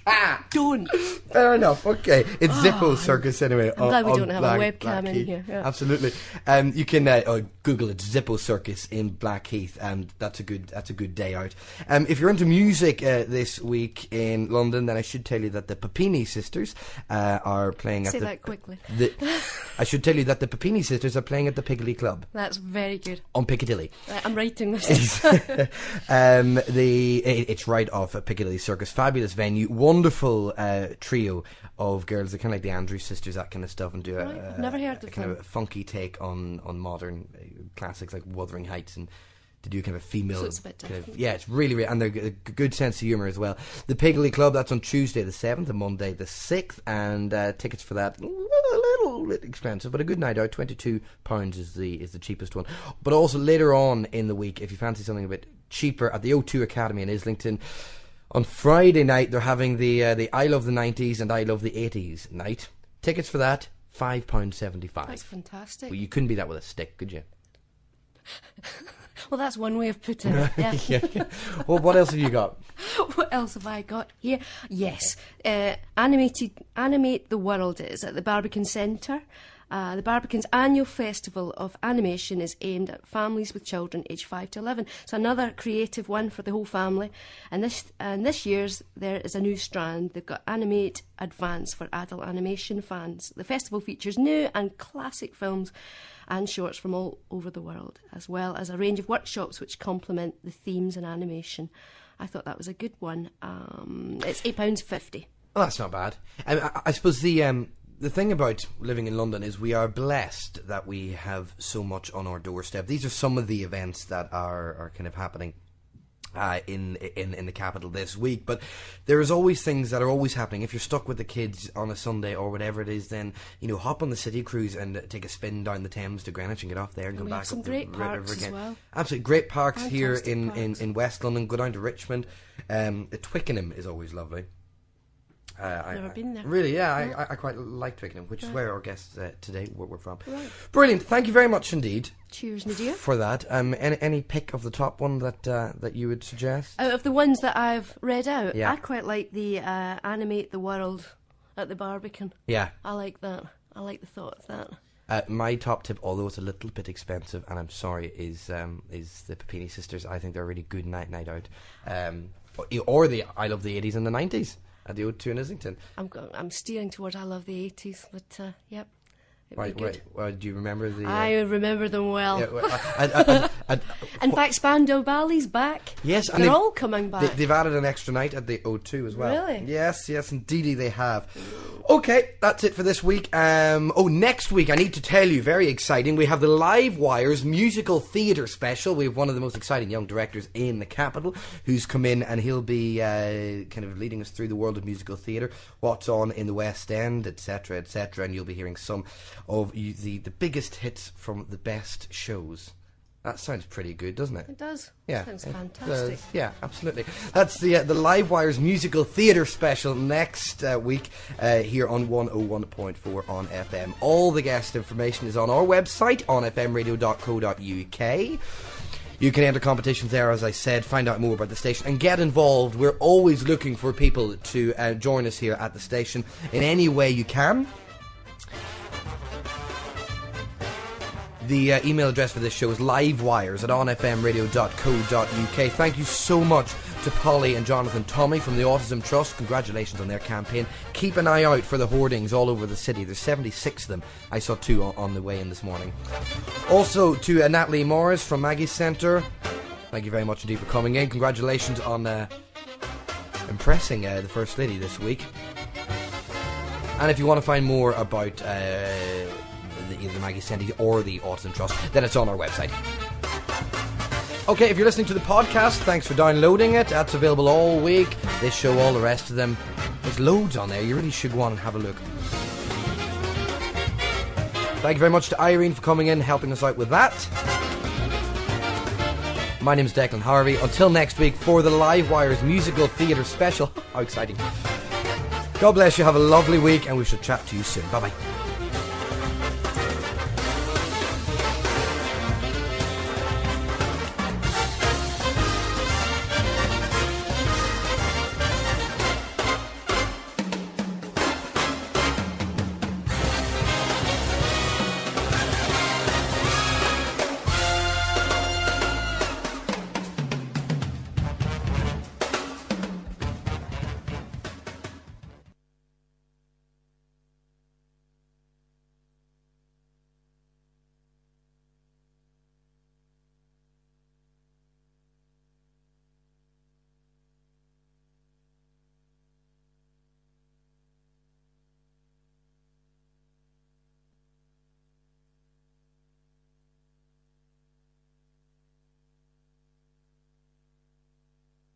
Don't. Fair enough. Okay, it's Oh, Zippo Circus anyway. I'm glad we on don't have Black- a webcam in Blackheath. here. Yeah. Absolutely. Um, you can uh, oh, Google it, Zippo Circus in Blackheath, and that's a good that's a good day out. Um, if you're into music uh, this week in London, then I should tell you that the Papini Sisters uh, are playing at Say the. that quickly. the I should tell you that the Papini Sisters are playing at the Piccadilly Club That's very good. on Piccadilly. Right, I'm writing this. um, the it, it's right off at Piccadilly Circus. Fabulous venue, wonderful uh, trio of girls. They're kind of like the Andrews sisters, that kind of stuff, and do a, Right, I've never heard a of kind them. of a funky take on on modern uh, classics like Wuthering Heights, and to do kind of a female. So it's a bit kind of- different. yeah, it's really, really, and they're a good sense of humour as well. The Piccadilly Club, that's on Tuesday the seventh and Monday the sixth, and uh, tickets for that a little bit expensive, but a good night out. Twenty-two pounds is the is the cheapest one. But also later on in the week, if you fancy something a bit cheaper, at the O two Academy in Islington. On Friday night, they're having the uh, the I Love the nineties and I Love the eighties night. Tickets for that, five pounds seventy-five. That's fantastic. Well, you couldn't beat that with a stick, could you? Well, that's one way of putting it. Yeah. yeah. Well, what else have you got? What else have I got here? Yes, uh, animated Animate the World is at the Barbican Centre. Uh, the Barbican's annual festival of animation is aimed at families with children aged five to eleven. So another creative one for the whole family. And this and this year's there is a new strand. They've got Animate Advance for adult animation fans. The festival features new and classic films and shorts from all over the world, as well as a range of workshops which complement the themes and animation. I thought that was a good one. Um, it's eight pounds fifty. Well, that's not bad. I, I, I suppose the um, the thing about living in London is we are blessed that we have so much on our doorstep. These are some of the events that are, are kind of happening uh, in, in in the capital this week. But there is always things that are always happening. If you're stuck with the kids on a Sunday or whatever it is, then you know hop on the city cruise and take a spin down the Thames to Greenwich and get off there and, And go we back have some up the great river parks as again. well. Absolutely great parks here Fantastic in, in, parks. in West London. Go down to Richmond. Um, Twickenham is always lovely. Uh, I, Never I- been there. Really, yeah, No. I, I quite like Twickenham, which is Right. where our guests uh, today were, were from. Right. Brilliant. Thank you very much indeed Cheers, Nadia. for that. Um, any, any pick of the top one that uh, that you would suggest? Out of the ones that I've read out, Yeah. I quite like the uh, Animate the World at the Barbican. Yeah. I like that. I like the thought of that. Uh, my top tip, although it's a little bit expensive, and I'm sorry, is um, is the Papini Sisters. I think they're a really good night night out. Um, or, or the I Love the eighties and the nineties at the O two in Islington. I'm go- I'm steering towards I Love the eighties, but uh, yep, it'd Right, be good. right. Well, do you remember the? Uh, I remember them well. yeah, well, I, I, I, I, In fact, Spandau Ballet's back. yes, and They're they've- all coming back. They, they've added an extra night at the O two as well. Really? Yes, yes, indeedy they have. Okay, that's it for this week. Um, oh, next week, I need to tell you, very exciting, we have the Live Wires musical theatre special. We have one of the most exciting young directors in the capital who's come in, and he'll be uh, kind of leading us through the world of musical theatre, what's on in the West End, et cetera, et cetera, and you'll be hearing some of you- the, the biggest hits from the best shows. That sounds pretty good, doesn't it? It does. Yeah, Sounds it fantastic. does. Yeah, absolutely. That's the uh, the Live Wires musical theatre special next uh, week uh, here on one oh one point four on F M. All the guest information is on our website on f m radio dot co dot u k. You can enter competitions there, as I said, find out more about the station and get involved. We're always looking for people to uh, join us here at the station in any way you can. The uh, email address for this show is livewires at on f m radio dot co dot u k. Thank you so much to Polly and Jonathan Tommy from the Autism Trust. Congratulations on their campaign. Keep an eye out for the hoardings all over the city. There's seventy-six of them. I saw two on, on the way in this morning. Also to uh, Natalie Morris from Maggie's Centre. Thank you very much indeed for coming in. Congratulations on uh, impressing uh, the First Lady this week. And if you want to find more about uh, the, either the Maggie Centre or the Autism Trust, then it's on our website. Okay, if you're listening to the podcast, thanks for downloading it. That's available all week. This show, all the rest of them. There's loads on there. You really should go on and have a look. Thank you very much to Irene for coming in, helping us out with that. My name is Declan Harvey. Until next week for the Live Wires musical theatre special. How exciting. God bless you. Have a lovely week, and we shall chat to you soon. Bye-bye.